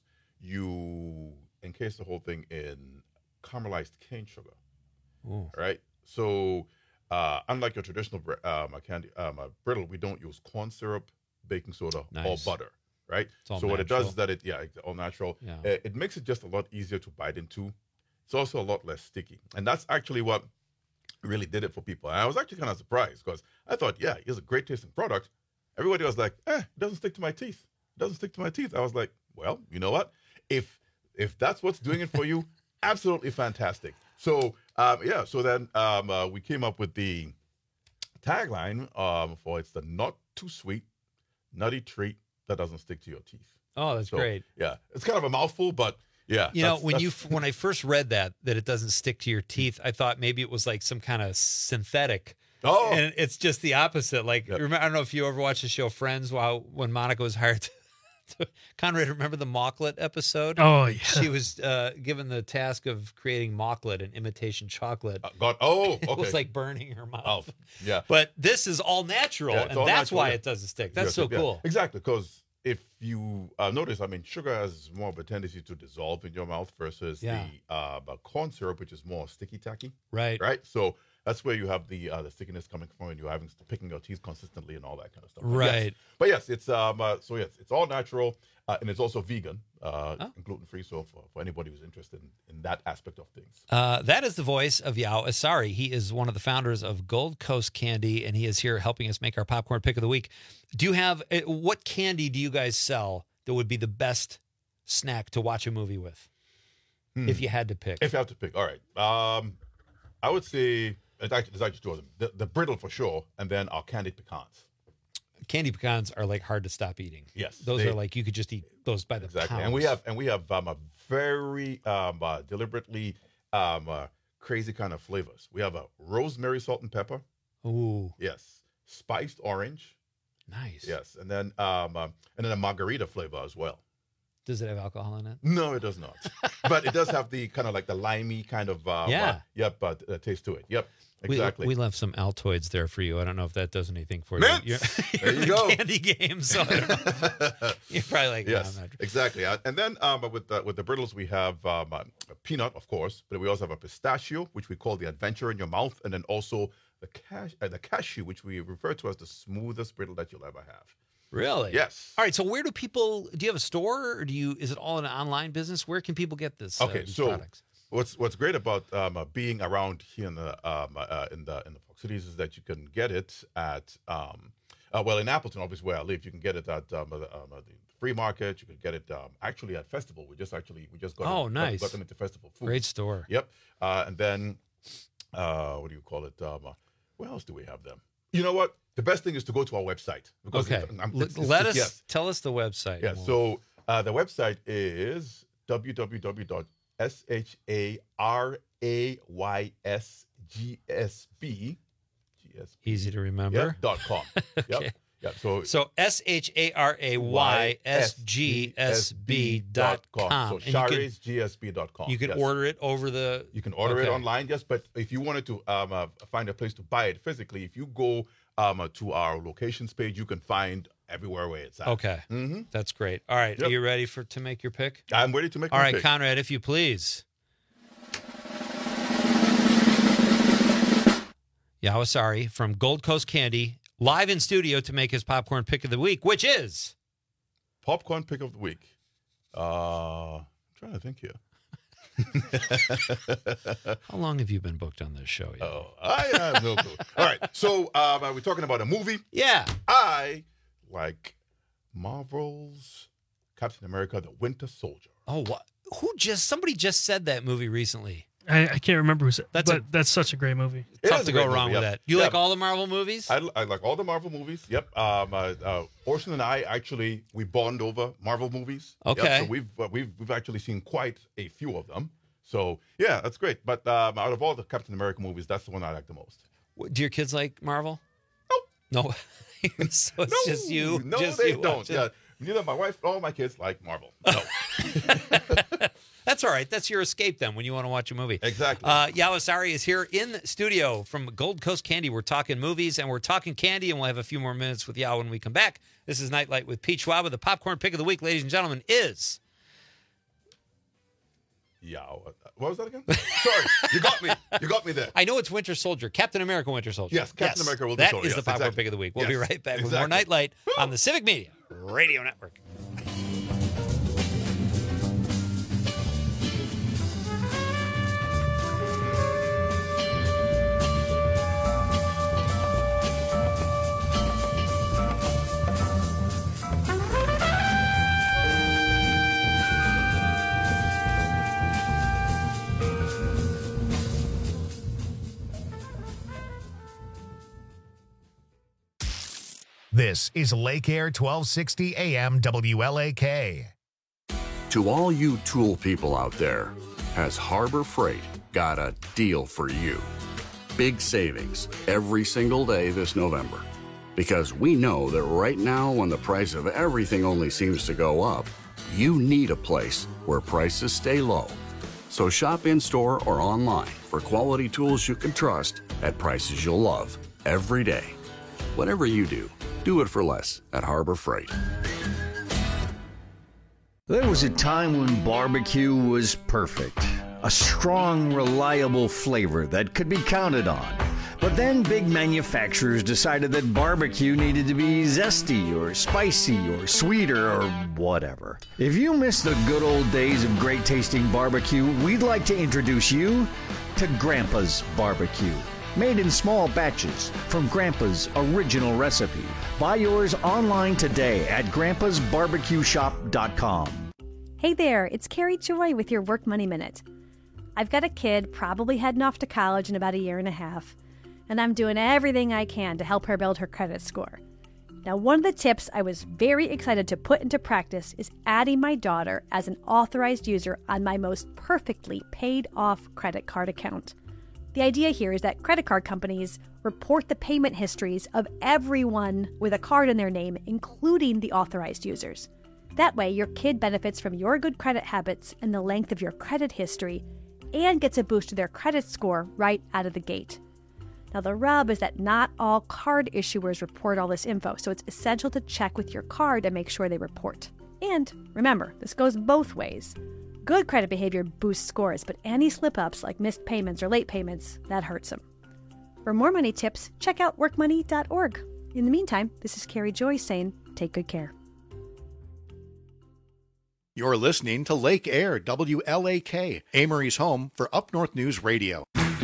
you encase the whole thing in caramelized cane sugar.
Ooh.
Right? So, uh, unlike your traditional br- um, a candy um, a brittle, we don't use corn syrup, baking soda,
Nice.
or butter. Right?
It's all
So what it does
natural.
is that it yeah, it's all natural.
Yeah.
Uh, it makes it just a lot easier to bite into. It's also a lot less sticky, and that's actually what really did it for people. And I was actually kind of surprised because I thought, yeah, it's a great tasting product. Everybody was like, eh, it doesn't stick to my teeth. It doesn't stick to my teeth. I was like, well, you know what? If if that's what's doing it for you, absolutely fantastic. So um, yeah, so then um, uh, we came up with the tagline um, for it's the not too sweet, nutty treat that doesn't stick to your teeth.
Oh, that's
So,
great.
Yeah, it's kind of a mouthful, but yeah.
You know,
that's-
when
that's-
you when I first read that that it doesn't stick to your teeth, I thought maybe it was like some kind of synthetic.
Oh,
and it's just the opposite. Like, remember, I don't know if you ever watched the show Friends. While when Monica was hired, to, to, Conrad, remember the Mocklet episode?
Oh, yeah.
She was uh, given the task of creating Mocklet, an imitation chocolate.
Uh, God, oh, okay.
It was like burning her mouth.
Oh, yeah.
But this is all natural,
Yeah, it's
and
all
that's
natural,
why
yeah.
it doesn't stick. That's
Yes,
so
yeah.
cool.
Exactly, because if you uh, notice, I mean, sugar has more of a tendency to dissolve in your mouth versus
Yeah.
the uh, but corn syrup, which is more sticky tacky.
Right.
Right. So that's where you have the uh, the stickiness coming from, and you're having picking your teeth consistently and all that kind of stuff. But
Right.
Yes. But yes, it's um. Uh, so yes, it's all natural, uh, and it's also vegan, uh,
Oh.
and gluten free. So for, for anybody who's interested in, in that aspect of things.
Uh, that is the voice of Yao Asari. He is one of the founders of Gold Coast Candy, and he is here helping us make our popcorn pick of the week. Do you have uh, what candy do you guys sell that would be the best snack to watch a movie with,
Hmm.
if you had to pick?
If you have to pick, all right. Um, I would say it's actually, there's actually two of them. The, the brittle for sure, and then our candied pecans.
Candy pecans are like hard to stop eating.
Yes,
those
they-
are like you could just eat those by the
Exactly,
pounds.
and we have and we have um, a very um, uh, deliberately um, uh, crazy kind of flavors. We have a rosemary salt and pepper.
Ooh,
Yes, spiced orange.
nice.
Yes, and then um, uh, and then a margarita flavor as well.
Does it have alcohol in it?
No, it does not, but it does have the kind of like the limey kind of um,
Yeah.
uh, yep, but uh, taste to it. Yep,
We-
exactly.
We, left some Altoids there for you. I don't know if that does anything for
Mints!
you. You're,
There
you're
you
in
go.
the candy game, so I don't know. You're probably like, no,
Yes,
I'm not.
exactly. Uh, and then um, with the, with the brittles, we have um, uh, a peanut, of course, but we also have a pistachio, which we call the adventure in your mouth, and then also the cash, uh, the cashew, which we refer to as the smoothest brittle that you'll ever have.
Really?
Yes.
All right. So where do people? Do you have a store, or do you? Is it all an online business? Where can people get this? uh,
Okay,
these
so
products?
what's what's great about um, uh, being around here in the um, uh, in the in the Fox Cities is that you can get it at um, uh, well in Appleton, obviously where I live, you can get it at um, uh, the, um, uh, the free market. You can get it um, actually at Festival. We just actually we just got
Oh,
them,
nice.
got, got them into Festival Foods.
Great store.
Yep. Uh, and then uh, what do you call it? Um, uh, where else do we have them? You know what? The best thing is to go to our website.
Okay.
it's- I'm-
L-
it's- it's-
Let us
yes.
tell us the website.
Yeah,
We'll-
so uh, the website is w w w dot s h a r a y s g s b
Easy to remember.
Yep, dot com. Yep.
Okay.
Yep. So
So S H A R A Y S G S B dot com.
So
And you can-
Shares G S B dot com.
You can
yes.
order it over the.
You can order it
Okay.
online, yes. But if you wanted to um, uh, find a place to buy it physically, if you go um, uh, to our locations page, you can find everywhere where it's at.
Okay.
Mm-hmm.
That's great. All right.
Yep.
Are you ready for to make your pick?
I'm ready to make
All
my
right,
pick.
Conrad, if you please. Yawasari from Gold Coast Candy, live in studio to make his popcorn pick of the week, which is
Popcorn pick of the week. Uh, I'm trying to think here.
How long have you been booked on this show? Yaw?
Oh, I have no clue. All right, so um, are we talking about a movie?
Yeah.
I like Marvel's Captain America: The Winter Soldier.
Oh, what? Who just? Somebody just said that movie recently.
I, I can't remember who said,
That's
but
a-
that's such a great movie.
It
Tough
is
to
a
go
great
wrong
movie,
with
yeah.
that. You
Yeah.
like all the Marvel movies?
I, I like all the Marvel movies. Yep. Um, uh, uh, Orson and I actually we bond over Marvel movies. Yep,
Okay.
So we've uh, we've we've actually seen quite a few of them. So yeah, that's great. But um, out of all the Captain America movies, that's the one I like the most.
What- Do your kids like Marvel? No. No. So it's just you.
No,
just
they
you
don't.
watch it.
Yeah, neither my wife nor my kids like Marvel. No.
That's all right. That's your escape then when you want to watch a movie.
Exactly.
Uh, Yawasari is here in the studio from Gold Coast Candy. We're talking movies and we're talking candy, and we'll have a few more minutes with Yaw when we come back. This is Nightlight with Pete Schwab. The popcorn pick of the week, ladies and gentlemen, is
Yeah. What what was that again? Sorry, you got me. You got me there.
I know it's Winter Soldier, Captain America Winter Soldier.
Yes, Captain America Winter
That
Soldier,
is the
yes,
popcorn
exactly.
pick of the week. We'll be
Yes,
right back with
exactly.
more Nightlight on the Civic Media Radio Network.
This This is Lake Air twelve sixty A M W L A K.
To all you tool people out there, has Harbor Freight got a deal for you? Big savings every single day this November. Because we know that right now, when the price of everything only seems to go up, you need a place where prices stay low. So shop in-store or online for quality tools you can trust at prices you'll love every day. Whatever you do, do it for less at Harbor Freight.
There was a time when barbecue was perfect. A strong, reliable flavor that could be counted on. But then big manufacturers decided that barbecue needed to be zesty or spicy or sweeter or whatever. If you miss the good old days of great tasting barbecue, we'd like to introduce you to Grandpa's Barbecue. Made in small batches from Grandpa's original recipe. Buy yours online today at grandpas barbecue shop dot com.
Hey there, it's Carrie Joy with your Work Money Minute. I've got a kid probably heading off to college in about a year and a half, and I'm doing everything I can to help her build her credit score. Now, one of the tips I was very excited to put into practice is adding my daughter as an authorized user on my most perfectly paid-off credit card account. The idea here is that credit card companies report the payment histories of everyone with a card in their name, including the authorized users. That way, your kid benefits from your good credit habits and the length of your credit history and gets a boost to their credit score right out of the gate. Now, the rub is that not all card issuers report all this info, so it's essential to check with your card and make sure they report. And remember, this goes both ways. Good credit behavior boosts scores, but any slip-ups like missed payments or late payments, that hurts them. For more money tips, check out work money dot org. In the meantime, this is Carrie Joy saying, take good care.
You're listening to Lake Air, W L A K, Amory's home for Up North News Radio.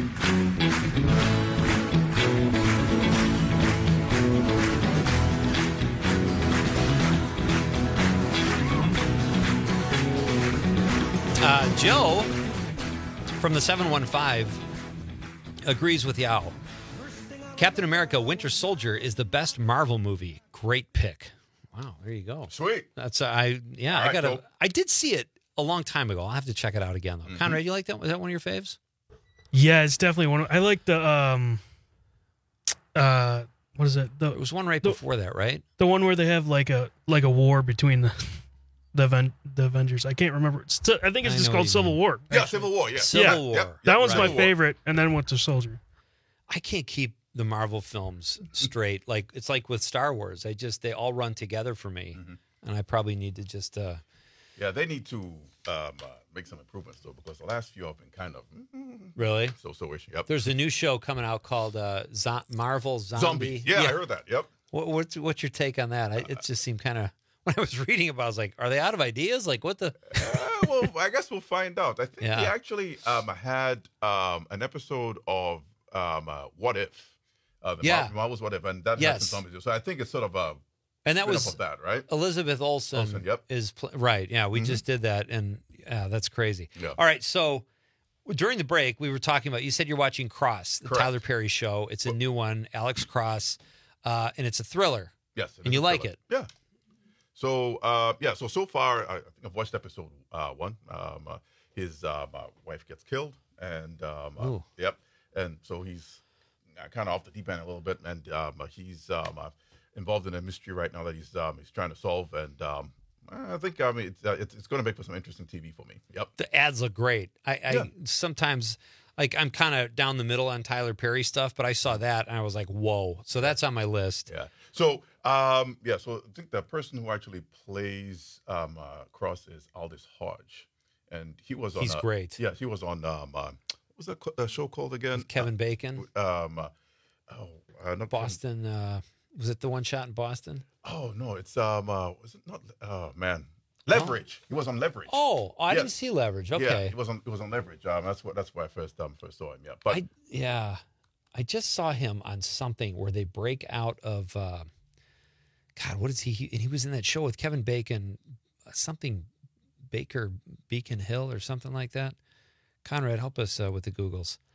Uh, Joe from the seven one five agrees with Yao. Captain America Winter Soldier is the best Marvel movie. Great pick. Wow, there you go.
Sweet.
That's uh, I yeah,
All
I
right,
got to
cool.
I did see it a long time ago. I'll have to check it out again though.
Mm-hmm.
Conrad, you like that? Was that one of your faves?
Yeah, it's definitely one. Of, I like the um, uh, what is it? The,
It was one right
the,
before that, right?
The one where they have like a like a war between the the, Aven- the Avengers. I can't remember. It's t- I think it's
I
just
know
called
what you
Civil
mean.
War.
Yeah,
actually.
Civil War, yeah.
Civil
Yeah.
War.
Yep.
That one's
Right.
my favorite, and then Winter Soldier.
I can't keep the Marvel films straight. Like it's like with Star Wars. I just they all run together for me,
Mm-hmm.
and I probably need to just. uh
Yeah, they need to um, uh, make some improvements, though, because the last few have been kind of
Really?
so-so-ish. Yep.
There's a new show coming out called uh, Zo- Marvel Zombie.
Zombie. Yeah, I heard that. Yep.
What, what's what's your take on that? I, it just seemed kind of when I was reading about, it, I was like, are they out of ideas? Like what the?
Uh, well, I guess we'll find out. I think
Yeah.
they actually um, had um, an episode of um, uh, What If. Uh, the
Yeah.
Marvel, Marvel's What If, and that
Yes.
has some zombies. So I think it's sort of a
And that
spin-off
was
of that, right?
Elizabeth Olsen.
Olsen, yep.
Is pl- right. Yeah, we
Mhm.
just did that, and yeah, that's crazy.
Yeah.
All right, so during the break, we were talking about. You said you're watching Cross, the
Correct.
Tyler Perry show. It's a new one, Alex Cross, uh, and it's a thriller.
Yes.
And you
it's a
like
thriller.
it.
Yeah. So, uh, yeah, so so far, I I think I've watched episode uh, one. Um, uh, his um, uh, wife gets killed, and um, uh,
Ooh.
yep, and so he's uh, kind of off the deep end a little bit, and um, uh, he's um, uh, involved in a mystery right now that he's um, he's trying to solve, and um, I think I mean it's uh, it's, it's going to make for some interesting T V for me. Yep.
The ads look great. I, I
Yeah.
sometimes like I'm kind of down the middle on Tyler Perry stuff, but I saw that and I was like, whoa. So that's on my list.
Yeah. So, um, yeah. So I think the person who actually plays um, uh, Cross is Aldous Hodge, and he was on.
He's
uh,
great.
Yeah, he was on. Um, uh, what was that cl- uh, show called again?
Kevin Bacon,
Um, uh, oh, uh, not
Boston. Uh, was it the one shot in Boston?
Oh no, it's um, uh, was it not? Oh man, Leverage. He was on Leverage.
Oh, I
Yeah.
didn't see Leverage.
Yeah,
Okay.
he was on. He was on Leverage. Um, that's what. That's where I first um first saw him. Yeah, but
I yeah, I just saw him on something where they break out of. Uh, God, what is he? he? And he was in that show with Kevin Bacon, uh, something Baker Beacon Hill or something like that. Conrad, help us uh, with the Googles.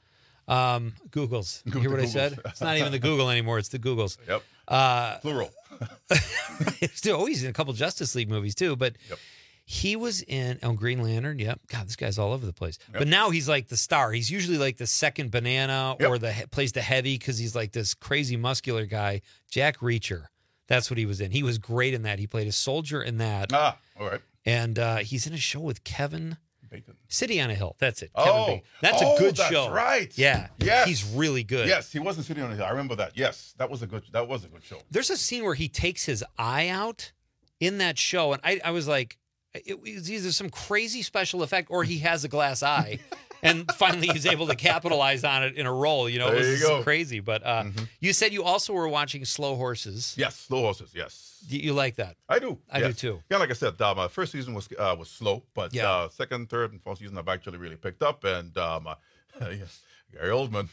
Um, Googles. You hear what
The
I said?
Googles.
It's not even the Google anymore. It's the Googles.
Yep.
Uh,
Plural.
still, oh, he's in a couple Justice League movies too, but
Yep.
he was in oh, Green Lantern. Yep. God, this guy's all over the place.
Yep.
But now he's like the star. He's usually like the second banana
Yep.
or the he- plays the heavy because he's like this crazy muscular guy. Jack Reacher. That's what he was in. He was great in that. He played a soldier in that.
Ah, all right.
And uh, he's in a show with Kevin
Bacon.
City on a Hill. That's it. Kevin
Oh,
Bacon. That's
oh,
a good
that's
show.
right.
Yeah.
Yes.
He's really good.
Yes, he wasn't sitting on the hill. I remember that. Yes, that was a good. That was a good show.
There's a scene where he takes his eye out in that show, and I, I was like, it was either some crazy special effect or he has a glass eye, and finally he's able to capitalize on it in a role. You know,
There
it was
you go.
crazy. But uh,
Mm-hmm.
you said you also were watching Slow Horses.
Yes, Slow Horses. Yes,
You, you like that?
I do.
I
yes.
do too.
Yeah, like I said, uh, my first season was uh, was slow, but
Yeah.
uh, second, third, and fourth season I've actually really picked up. And um, uh, yes, Gary Oldman.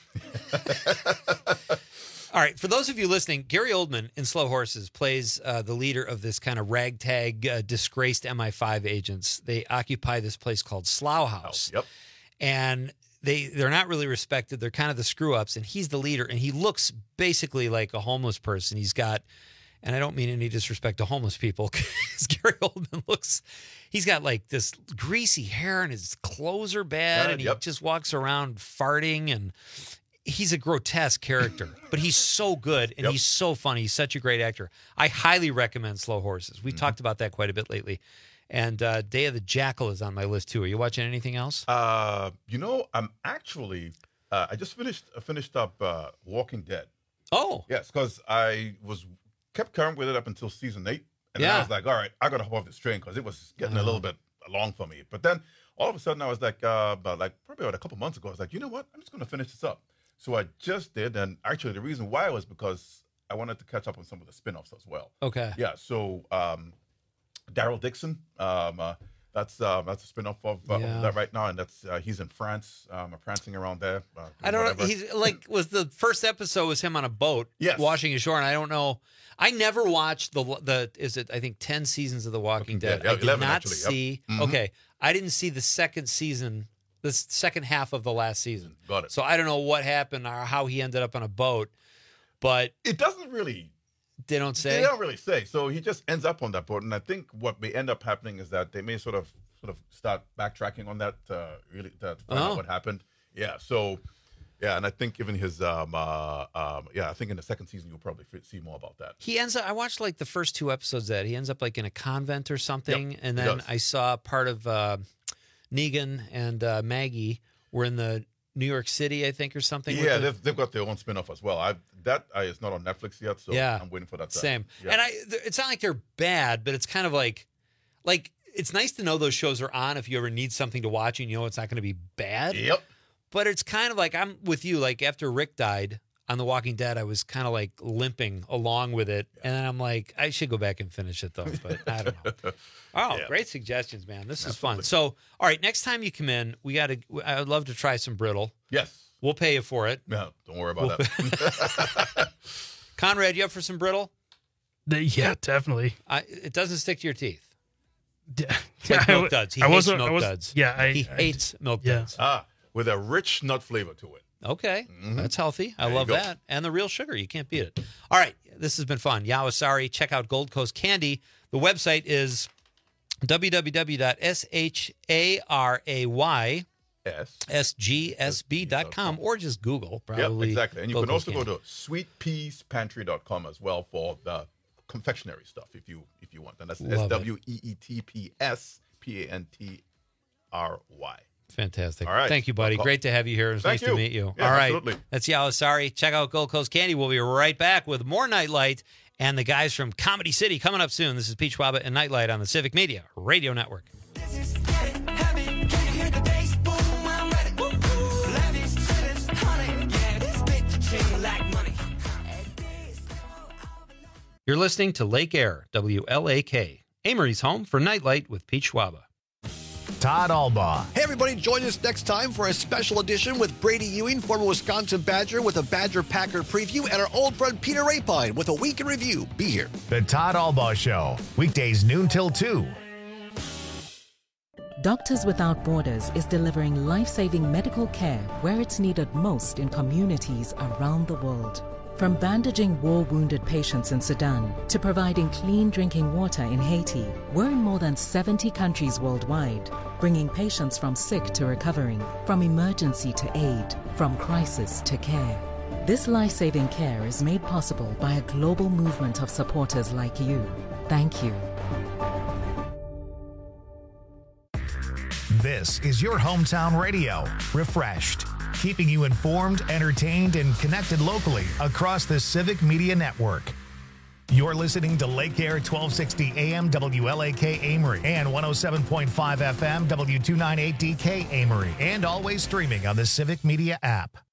All right, for those of you listening, Gary Oldman in Slow Horses plays uh, the leader of this kind of ragtag, uh, disgraced M I five agents. They occupy this place called Slough House.
Yep.
And they, they're not really respected. They're kind of the screw-ups, and he's the leader, and he looks basically like a homeless person. He's got, and I don't mean any disrespect to homeless people, because Gary Oldman looks, he's got like this greasy hair, and his clothes are bad,
Yeah,
and he
yep.
just walks around farting, and he's a grotesque character, but he's so good and
Yep.
he's so funny. He's such a great actor. I highly recommend Slow Horses. We've
Mm-hmm.
talked about that quite a bit lately. And uh, Day of the Jackal is on my list too. Are you watching anything else?
Uh, you know, I'm actually. Uh, I just finished uh, finished up uh, Walking Dead.
Oh,
Yes, because I was kept current with it up until season eight, and then
Yeah.
I was like, all right, I got to hop off this train because it was getting a little bit long for me. But then all of a sudden, I was like, uh, about like probably about a couple months ago, I was like, you know what? I'm just going to finish this up. So I just did, and actually the reason why was because I wanted to catch up on some of the spin-offs as well.
okay.
Yeah, so um, Daryl Dixon, um, uh, that's uh, that's a spin-off of, uh,
Yeah.
of that right now, and that's uh, he's in France, um, prancing around there. Uh,
I don't
whatever.
know. He's like, was the first episode was him on a boat
Yes.
washing ashore, and I don't know. I never watched the the is it I think ten seasons of The Walking Dead.
Dead. Yeah,
I did
eleven
not
actually, yep.
see.
Mhm.
Okay, I didn't see the second season, the s- second half of the last season.
Got it.
So I don't know what happened or how he ended up on a boat, but
It doesn't really.
they don't say.
They don't really say. So he just ends up on that boat, and I think what may end up happening is that they may sort of sort of start backtracking on that uh, really to find
Oh.
out what happened. Yeah. So yeah, and I think even his um uh um yeah, I think in the second season you'll probably f- see more about that.
He ends up. I watched like the first two episodes. Of that he ends up like in a convent or something,
Yep,
and
he
then
does.
I saw part of uh, Negan and uh, Maggie were in the New York City, I think, or something. with
Yeah,
the-
they've, they've got their own spin-off as well. I that I, is not on Netflix yet, so
Yeah.
I'm waiting for that. to-
Same.
Yeah.
And I, th- it's not like they're bad, but it's kind of like, like it's nice to know those shows are on if you ever need something to watch and you know it's not going to be bad.
Yep.
But it's kind of like I'm with you. Like after Rick died on The Walking Dead, I was kind of like limping along with it, and then I'm like, I should go back and finish it though. But I don't know. Oh,
Yeah.
great suggestions, man. This is
Absolutely.
fun. So, all right, next time you come in, we got to. I would love to try some brittle.
Yes.
We'll pay you for it.
No, don't worry about that.
Conrad, you up for some brittle?
The- yeah, definitely.
I, it doesn't stick to your teeth.
Yeah,
It's like
I
milk
wa-
duds. He
I
hates
wasn't-
milk
I was-
duds.
yeah, I-
he
I-
hates milk
yeah.
duds.
Ah, with a rich nut flavor to it.
Okay, that's healthy. I
There you
love
go.
that. And the real sugar. You can't beat it. All right, this has been fun. Yawasari. Check out Gold Coast Candy. The website is w w w dot sharay
Yes.
s g s b dot com or just Google. Probably.
Yeah, exactly. And you
Gold
can
Coast
also go
Candy.
to sweet peas pantry dot com as well for the confectionery stuff if you if you want. And that's
Love it.
S W E E T P S P A N T R Y.
Fantastic.
All right.
Thank you, buddy.
Well,
Great to have you here. It was
Thank
nice
you.
to meet you.
Yeah,
All right.
absolutely.
That's Yawasari. Check out Gold Coast Candy. We'll be right back with more Nightlight and the guys from Comedy City coming up soon. This is Peach Schwaba and Nightlight on the Civic Media Radio Network. You're listening to Lake Air, W L A K, Amory's home for Nightlight with Pete Schwaba.
Todd Albaugh.
Hey, everybody, join us next time for a special edition with Brady Ewing, former Wisconsin Badger, with a Badger Packer preview, and our old friend Peter Rapine with a week in review. Be here.
The Todd Albaugh Show, weekdays noon till two.
Doctors Without Borders is delivering life-saving medical care where it's needed most in communities around the world. From bandaging war-wounded patients in Sudan to providing clean drinking water in Haiti, we're in more than seventy countries worldwide, bringing patients from sick to recovering, from emergency to aid, from crisis to care. This life-saving care is made possible by a global movement of supporters like you. Thank you.
This is your hometown radio, Refreshed, keeping you informed, entertained, and connected locally across the Civic Media Network. You're listening to Lake Air twelve sixty A M W L A K Amory and one oh seven point five F M W two ninety-eight D K Amory, and always streaming on the Civic Media app.